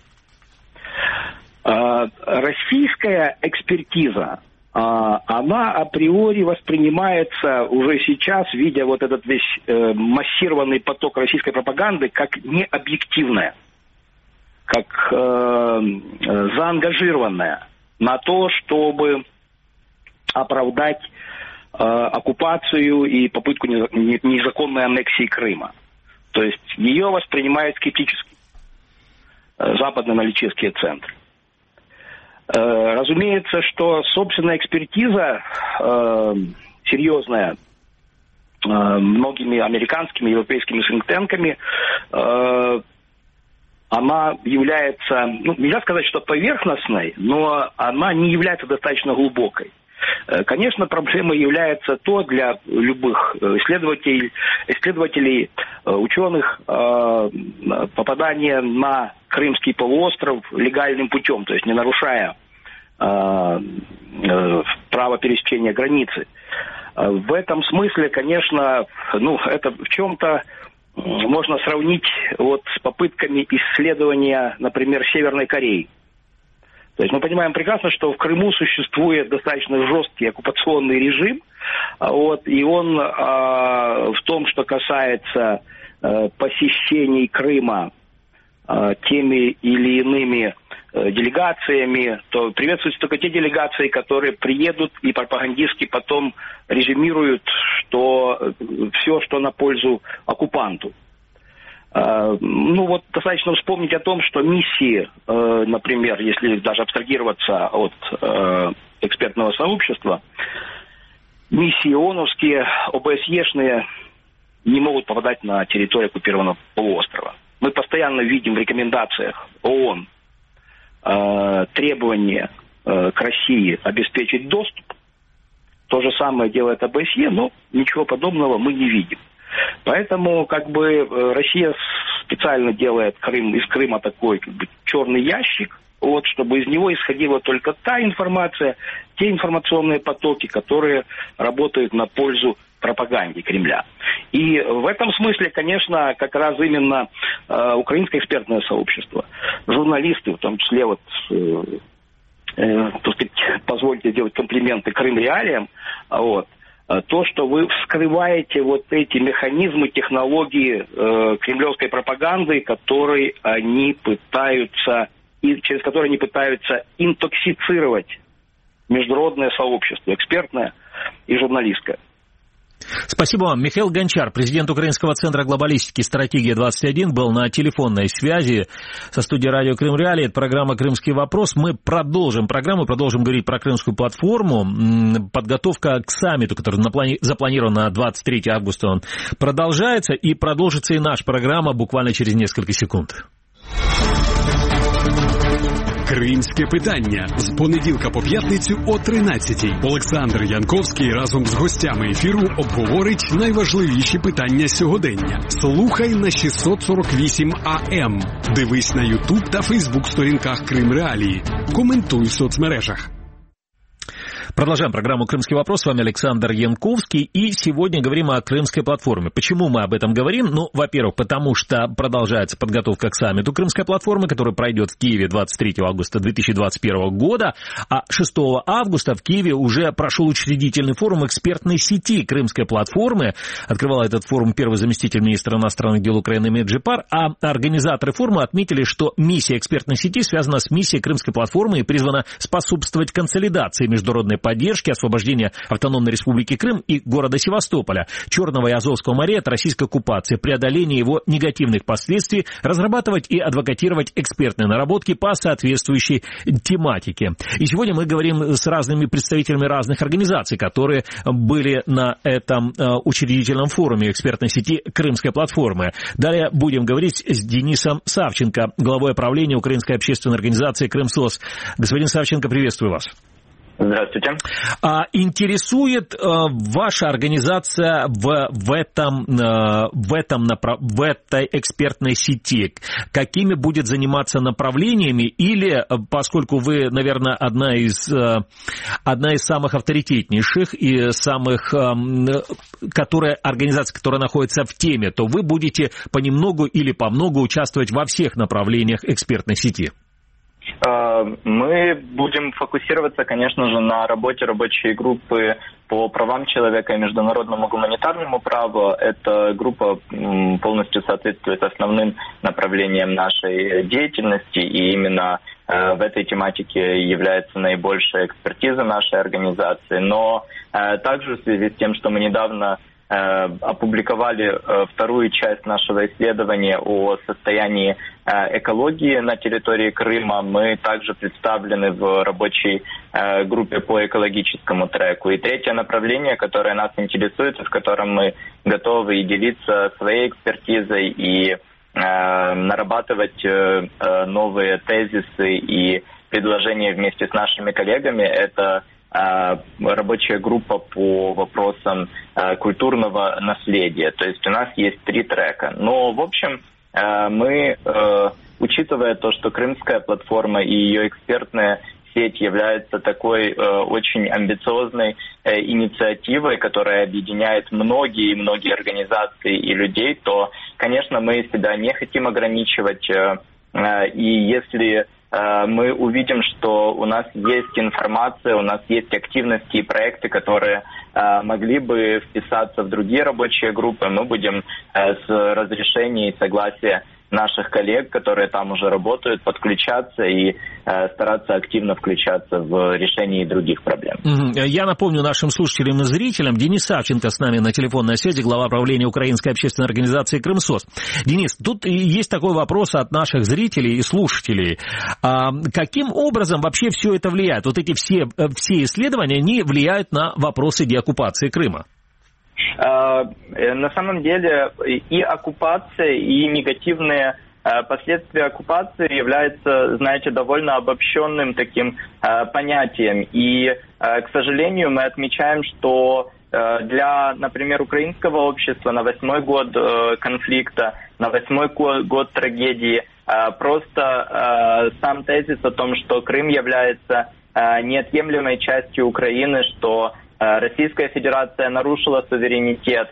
Российская экспертиза, она априори воспринимается уже сейчас, видя вот этот весь массированный поток российской пропаганды, как необъективная, как э, заангажированная на то, чтобы оправдать э, оккупацию и попытку незаконной аннексии Крыма. То есть ее воспринимают скептически э, западные аналитические центры. Э, разумеется, что собственная экспертиза э, серьезная э, многими американскими и европейскими think-танками э, она является, ну, нельзя сказать, что поверхностной, но она не является достаточно глубокой. Конечно, проблемой является то для любых исследователей, исследователей ученых, попадание на Крымский полуостров легальным путем, то есть не нарушая право пересечения границы. В этом смысле, конечно, ну, это в чем-то можно сравнить вот с попытками исследования, например, Северной Кореи. То есть мы понимаем прекрасно, что в Крыму существует достаточно жесткий оккупационный режим, вот, и он а, в том, что касается а, посещений Крыма а, теми или иными а, делегациями, то приветствуются только те делегации, которые приедут и пропагандистски потом резюмируют, что все, что на пользу оккупанту. Uh, ну вот достаточно вспомнить о том, что миссии, uh, например, если даже абстрагироваться от uh, экспертного сообщества, миссии ООНовские, ОБСЕшные не могут попадать на территорию оккупированного полуострова. Мы постоянно видим в рекомендациях ООН э, требования э, к России обеспечить доступ. То же самое делает ОБСЕ, но ничего подобного мы не видим. Поэтому как бы э, Россия специально делает Крым, из Крыма такой как бы черный ящик, вот, чтобы из него исходила только та информация, те информационные потоки, которые работают на пользу пропаганде Кремля. И в этом смысле, конечно, как раз именно э, украинское экспертное сообщество, журналисты, в том числе, вот, э, э, так сказать, позвольте делать комплименты Крым-реалиям, вот, э, то, что вы вскрываете вот эти механизмы, технологии э, кремлевской пропаганды, которые они пытаются, и через которые они пытаются интоксицировать международное сообщество, экспертное и журналистское. Спасибо вам. Михаил Гончар, президент Украинского центра глобалистики «Стратегия двадцать один», был на телефонной связи со студией радио Крым Реалии. Это программа «Крымский вопрос». Мы продолжим программу, продолжим говорить про крымскую платформу. Подготовка к саммиту, который запланирован на двадцать третьего августа, он продолжается. И продолжится и наша программа буквально через несколько секунд. Кримське питання з понеділка по п'ятницю о тринадцятій. Олександр Янковський разом з гостями ефіру обговорить найважливіші питання сьогодення. Слухай на шістсот сорок вісім А М. Дивись на Ютуб та Фейсбук сторінках Крим Реалії. Коментуй в соцмережах. Продолжаем программу «Крымский вопрос». С вами Александр Янковский. И сегодня говорим о крымской платформе. Почему мы об этом говорим? Ну, во-первых, потому что продолжается подготовка к саммиту крымской платформы, который пройдет в Киеве двадцать третьего августа две тысячи двадцать первого года. А шестого августа в Киеве уже прошел учредительный форум экспертной сети крымской платформы. Открывал этот форум первый заместитель министра иностранных дел Украины Меджипар. А организаторы форума отметили, что миссия экспертной сети связана с миссией крымской платформы и призвана способствовать консолидации международной поддержки, освобождения автономной республики Крым и города Севастополя, Черного и Азовского морей от российской оккупации, преодоления его негативных последствий, разрабатывать и адвокатировать экспертные наработки по соответствующей тематике. И сегодня мы говорим с разными представителями разных организаций, которые были на этом учредительном форуме экспертной сети Крымской платформы. Далее будем говорить с Денисом Савченко, главой правления Украинской общественной организации «Крымсос». Господин Савченко, приветствую вас. Здравствуйте. А, интересует а, ваша организация в, в, этом, а, в, этом направ... в этой экспертной сети? Какими будет заниматься направлениями? Или, поскольку вы, наверное, одна из, а, одна из самых авторитетнейших и самых, а, которая, организация, которая находится в теме, то вы будете понемногу или помногу участвовать во всех направлениях экспертной сети? Мы будем фокусироваться, конечно же, на работе рабочей группы по правам человека и международному гуманитарному праву. Эта группа полностью соответствует основным направлениям нашей деятельности, и именно в этой тематике является наибольшая экспертиза нашей организации. Но также в связи с тем, что мы недавно опубликовали вторую часть нашего исследования о состоянии экологии на территории Крыма, мы также представлены в рабочей группе по экологическому треку. И третье направление, которое нас интересует, в котором мы готовы и делиться своей экспертизой, и нарабатывать новые тезисы и предложения вместе с нашими коллегами, это рабочая группа по вопросам культурного наследия. То есть у нас есть три трека. Но, в общем, мы, учитывая то, что Крымская платформа и ее экспертная сеть является такой очень амбициозной инициативой, которая объединяет многие и многие организации и людей, то, конечно, мы себя не хотим ограничивать. И если мы увидим, что у нас есть информация, у нас есть активности и проекты, которые могли бы вписаться в другие рабочие группы, мы будем с разрешения и согласия наших коллег, которые там уже работают, подключаться и э, стараться активно включаться в решение других проблем. Я напомню нашим слушателям и зрителям, Денис Савченко с нами на телефонной связи, глава правления Украинской общественной организации «Крымсоц». Денис, тут есть такой вопрос от наших зрителей и слушателей. А каким образом вообще все это влияет? Вот эти все, все исследования, они влияют на вопросы деоккупации Крыма? На самом деле и оккупация, и негативные последствия оккупации являются, знаете, довольно обобщенным таким понятием. И, к сожалению, мы отмечаем, что для, например, украинского общества на восьмой год конфликта, на восьмой год трагедии, просто сам тезис о том, что Крым является неотъемлемой частью Украины, что Российская Федерация нарушила суверенитет,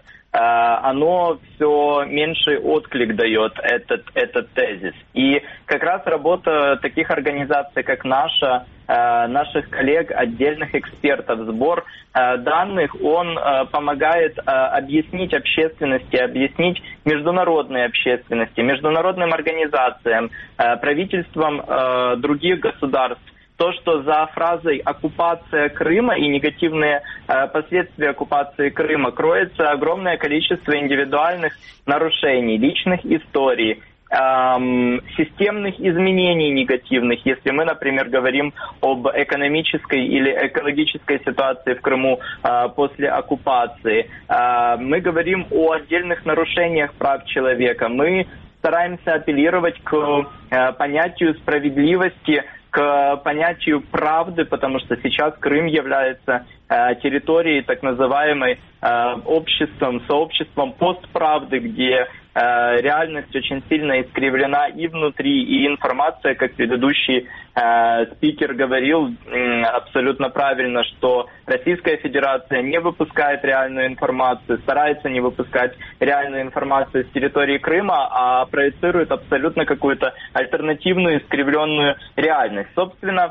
оно все меньший отклик дает, этот, этот тезис. И как раз работа таких организаций, как наша, наших коллег, отдельных экспертов, сбор данных, он помогает объяснить общественности, объяснить международной общественности, международным организациям, правительствам других государств, то, что за фразой «оккупация Крыма» и негативные э, последствия оккупации Крыма кроется огромное количество индивидуальных нарушений, личных историй, эм, системных изменений негативных. Если мы, например, говорим об экономической или экологической ситуации в Крыму э, после оккупации, э, мы говорим о отдельных нарушениях прав человека, мы стараемся апеллировать к э, понятию справедливости, к понятию правды, потому что сейчас Крым является э, территорией так называемой э, обществом, сообществом постправды, где э, реальность очень сильно искривлена и внутри, и информация, как предыдущий э, спикер говорил э, абсолютно правильно, что Российская Федерация не выпускает реальную информацию, старается не выпускать реальную информацию с территории Крыма, а проецирует абсолютно какую-то альтернативную искривленную реальность. Собственно,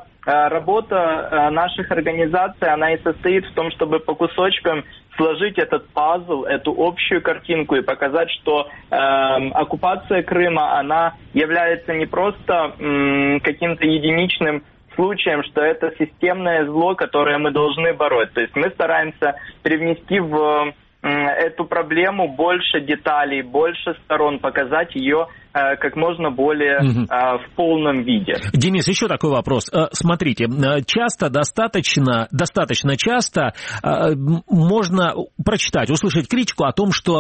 работа наших организаций, она и состоит в том, чтобы по кусочкам сложить этот пазл, эту общую картинку и показать, что э, оккупация Крыма, она является не просто э, каким-то единичным случаем, что это системное зло, которое мы должны бороть. То есть мы стараемся привнести в э, эту проблему больше деталей, больше сторон, показать ее э, как можно более угу. э, в полном виде. Денис, еще такой вопрос. Смотрите, часто, достаточно, достаточно часто э, можно прочитать, услышать критику о том, что э,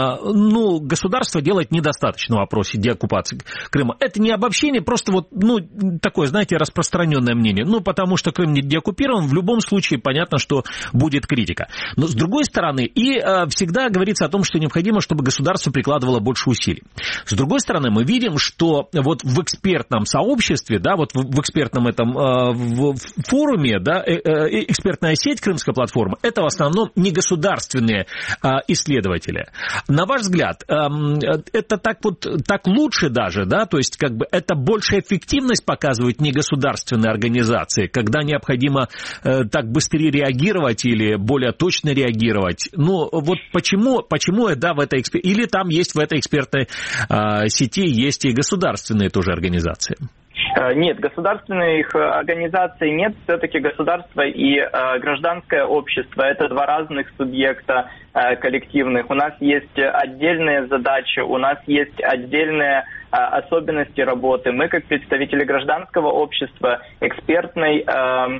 ну, государство делает недостаточно в вопросе деоккупации Крыма. Это не обобщение, просто вот, ну, такое, знаете, распространенное мнение. Ну, потому что Крым не деоккупирован, в любом случае понятно, что будет критика. Но с другой стороны, и э, всегда говорится о том, что необходимо, чтобы государство прикладывало больше усилий. С другой стороны, мы видим, что вот в экспертном сообществе, да, вот в, в экспертном этом э, в, в форуме, да, э, э, экспертная сеть Крымская платформа, это в основном негосударственные э, исследователи. На ваш взгляд, э, это так вот так лучше даже, да, то есть как бы это большая эффективность показывает негосударственные организации, когда необходимо э, так быстрее реагировать или более точно реагировать. Ну вот почему, почему, да, в этой экспер... или там есть в этой экспертной э, сети есть и государственные тоже организации? Нет, государственных организаций нет. Все-таки государство и э, гражданское общество – это два разных субъекта э, коллективных. У нас есть отдельные задачи, у нас есть отдельные э, особенности работы. Мы, как представители гражданского общества, экспертной э,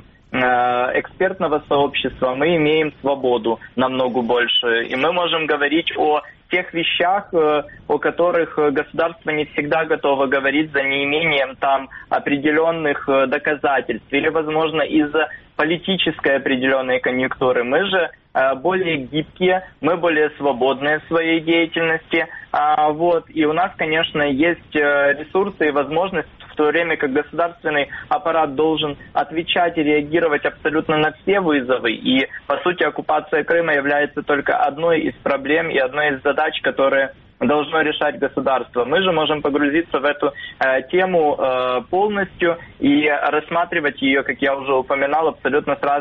экспертного сообщества, мы имеем свободу намного больше. И мы можем говорить о тех вещах, о которых государство не всегда готово говорить за неимением там определенных доказательств или, возможно, из-за политической определенной конъюнктуры. Мы же более гибкие, мы более свободные в своей деятельности. Вот. И у нас, конечно, есть ресурсы и возможности, в то время как государственный аппарат должен отвечать и реагировать абсолютно на все вызовы. И, по сути, оккупация Крыма является только одной из проблем и одной из задач, которые должно решать государство. Мы же можем погрузиться в эту э, тему э, полностью и рассматривать ее, как я уже упоминал, абсолютно с разных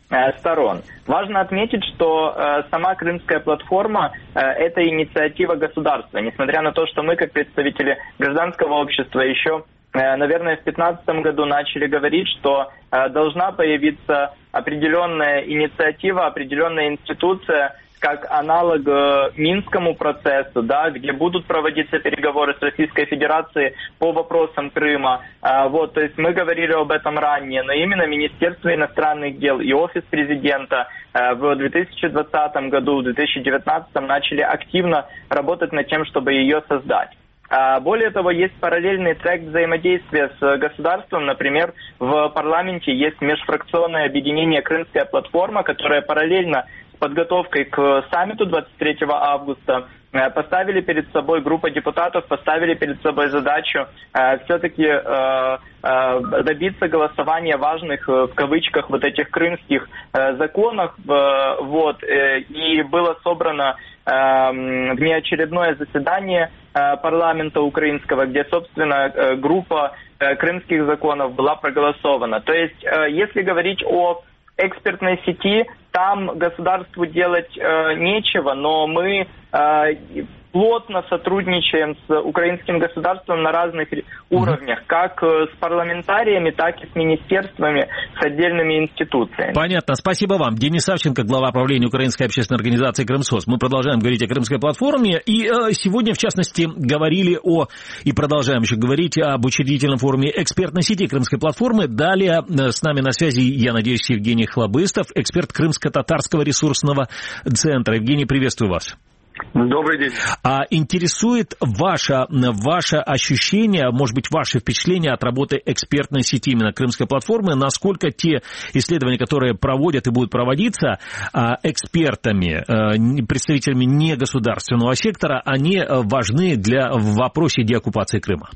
сторон. Важно отметить, что э, сама Крымская платформа э, – это инициатива государства. Несмотря на то, что мы, как представители гражданского общества, еще, э, наверное, в две тысячи пятнадцатом году начали говорить, что э, должна появиться определенная инициатива, определенная институция, как аналог э, Минскому процессу, да, где будут проводиться переговоры с Российской Федерацией по вопросам Крыма. А, вот, то есть мы говорили об этом ранее, но именно Министерство иностранных дел и Офис президента э, в две тысячи двадцатом году, в две тысячи девятнадцатом начали активно работать над тем, чтобы ее создать. А, более того, есть параллельный трек взаимодействия с государством. Например, в парламенте есть межфракционное объединение «Крымская платформа», которое параллельно подготовкой к саммиту двадцать третьего августа поставили перед собой, группа депутатов поставили перед собой задачу э, все-таки э, э, добиться голосования важных, э, в кавычках, вот этих крымских э, законов. Э, вот, э, и было собрано э, внеочередное заседание э, парламента украинского, где, собственно, э, группа э, крымских законов была проголосована. То есть, э, если говорить о экспертной сети, там государству делать э, нечего, но мы э, плотно сотрудничаем с украинским государством на разных уровнях, как с парламентариями, так и с министерствами, с отдельными институциями. Понятно. Спасибо вам. Денис Савченко, глава правления Украинской общественной организации «Крымсоц». Мы продолжаем говорить о Крымской платформе. И э, сегодня, в частности, говорили о, и продолжаем еще говорить об учредительном форуме экспертной сети Крымской платформы. Далее э, с нами на связи, я надеюсь, Евгений Хлобыстов, эксперт Крымско-татарского ресурсного центра. Евгений, приветствую вас. Добрый день. А интересует ваше, ваше ощущение, может быть, ваши впечатления от работы экспертной сети именно Крымской платформы, насколько те исследования, которые проводят и будут проводиться экспертами, представителями негосударственного сектора, они важны для в вопросе деоккупации Крыма?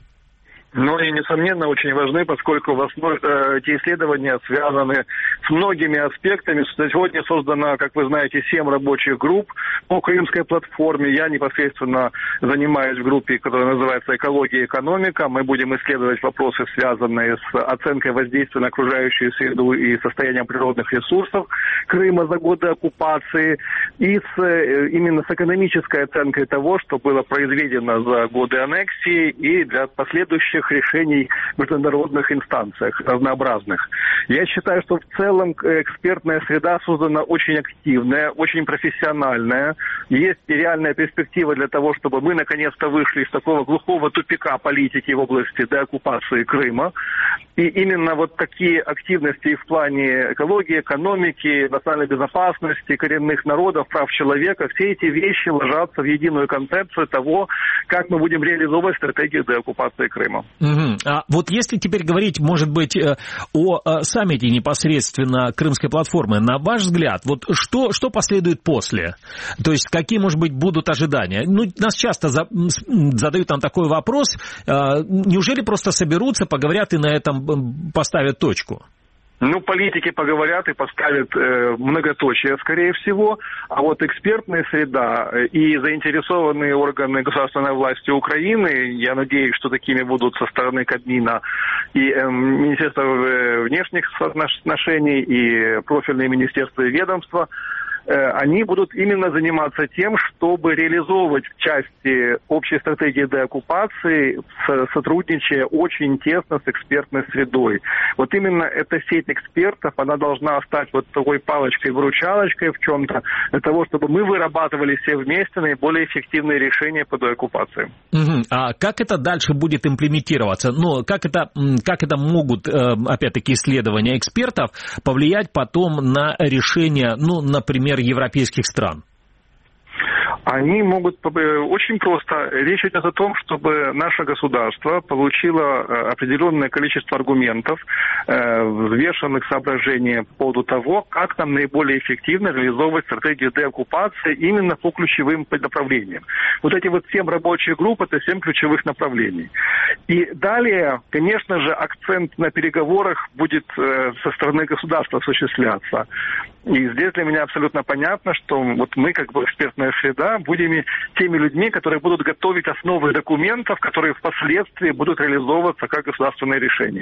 Ну и, несомненно, очень важны, поскольку в основе э, эти исследования связаны с многими аспектами. Сегодня создано, как вы знаете, семь рабочих групп по Крымской платформе. Я непосредственно занимаюсь в группе, которая называется «Экология и экономика». Мы будем исследовать вопросы, связанные с оценкой воздействия на окружающую среду и состоянием природных ресурсов Крыма за годы оккупации, и с, э, именно с экономической оценкой того, что было произведено за годы аннексии и для последующих решений в международных инстанциях разнообразных. Я считаю, что в целом экспертная среда создана очень активная, очень профессиональная. Есть реальная перспектива для того, чтобы мы наконец-то вышли из такого глухого тупика политики в области деоккупации Крыма. И именно вот такие активности в плане экологии, экономики, национальной безопасности, коренных народов, прав человека, все эти вещи ложатся в единую концепцию того, как мы будем реализовывать стратегию деоккупации Крыма. Угу. А вот если теперь говорить, может быть, о саммите непосредственно Крымской платформы, на ваш взгляд, вот что, что последует после? То есть какие, может быть, будут ожидания? Ну, нас часто за, задают нам такой вопрос, неужели просто соберутся, поговорят и на этом поставят точку? Ну, политики поговорят и поставят э, многоточие, скорее всего, а вот экспертная среда и заинтересованные органы государственной власти Украины, я надеюсь, что такими будут со стороны Кабмина и э, Министерства внешних отношений, и профильные министерства и ведомства, они будут именно заниматься тем, чтобы реализовывать в части общей стратегии деоккупации, сотрудничая очень тесно с экспертной средой. Вот именно эта сеть экспертов, она должна стать вот такой палочкой-выручалочкой в чем-то, для того, чтобы мы вырабатывали все вместе наиболее эффективные решения по деоккупации. Угу. А как это дальше будет имплементироваться? Ну, как это, как это могут, опять-таки, исследования экспертов повлиять потом на решение, ну, например, европейских стран? Они могут очень просто. Речь идет о том, чтобы наше государство получило определенное количество аргументов, взвешенных соображений по поводу того, как нам наиболее эффективно реализовывать стратегию деоккупации именно по ключевым направлениям. Вот эти вот семь рабочих групп – это семь ключевых направлений. И далее, конечно же, акцент на переговорах будет со стороны государства осуществляться. И здесь для меня абсолютно понятно, что вот мы, как бы экспертная среда, будем теми людьми, которые будут готовить основы документов, которые впоследствии будут реализовываться как государственные решения.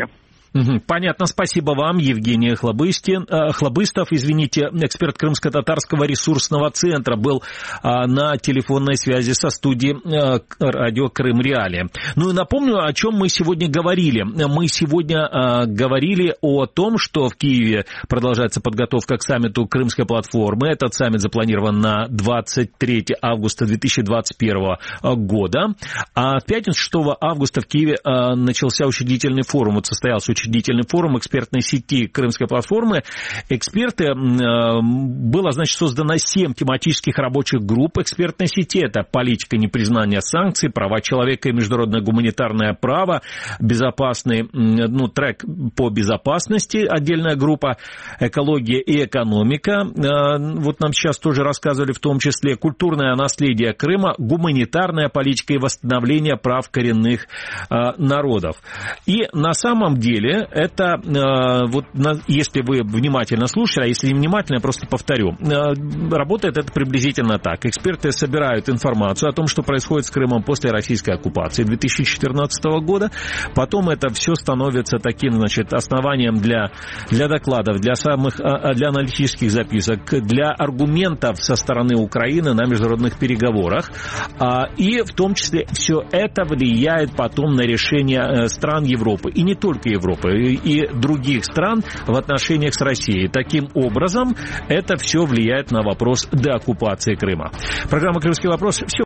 Понятно, спасибо вам, Евгений Хлобыстин, э, Хлобыстов, извините, эксперт Крымско-татарского ресурсного центра, был э, на телефонной связи со студией э, радио Крым Реалии. Ну и напомню, о чем мы сегодня говорили. Мы сегодня э, говорили о том, что в Киеве продолжается подготовка к саммиту Крымской платформы. Этот саммит запланирован на двадцать третьего августа две тысячи двадцать первого года. А в пятницу шестого августа в Киеве э, начался учредительный форум. Вот состоялся учредительный форум экспертной сети Крымской платформы. Эксперты, э, было, значит, создано семь тематических рабочих групп экспертной сети. Это политика непризнания санкций, права человека и международное гуманитарное право, безопасный, ну, трек по безопасности, отдельная группа, экология и экономика. Э, вот нам сейчас тоже рассказывали, в том числе культурное наследие Крыма, гуманитарная политика и восстановление прав коренных э, народов. И на самом деле это, э, вот на, если вы внимательно слушали, а если не внимательно, я просто повторю, э, работает это приблизительно так. Эксперты собирают информацию о том, что происходит с Крымом после российской оккупации две тысячи четырнадцатого года. Потом это все становится таким, значит, основанием для, для докладов, для самых, для аналитических записок, для аргументов со стороны Украины на международных переговорах. И в том числе все это влияет потом на решения стран Европы. И не только Европы, и других стран в отношениях с Россией. Таким образом, это все влияет на вопрос деоккупации Крыма. Программа «Крымский вопрос». Все.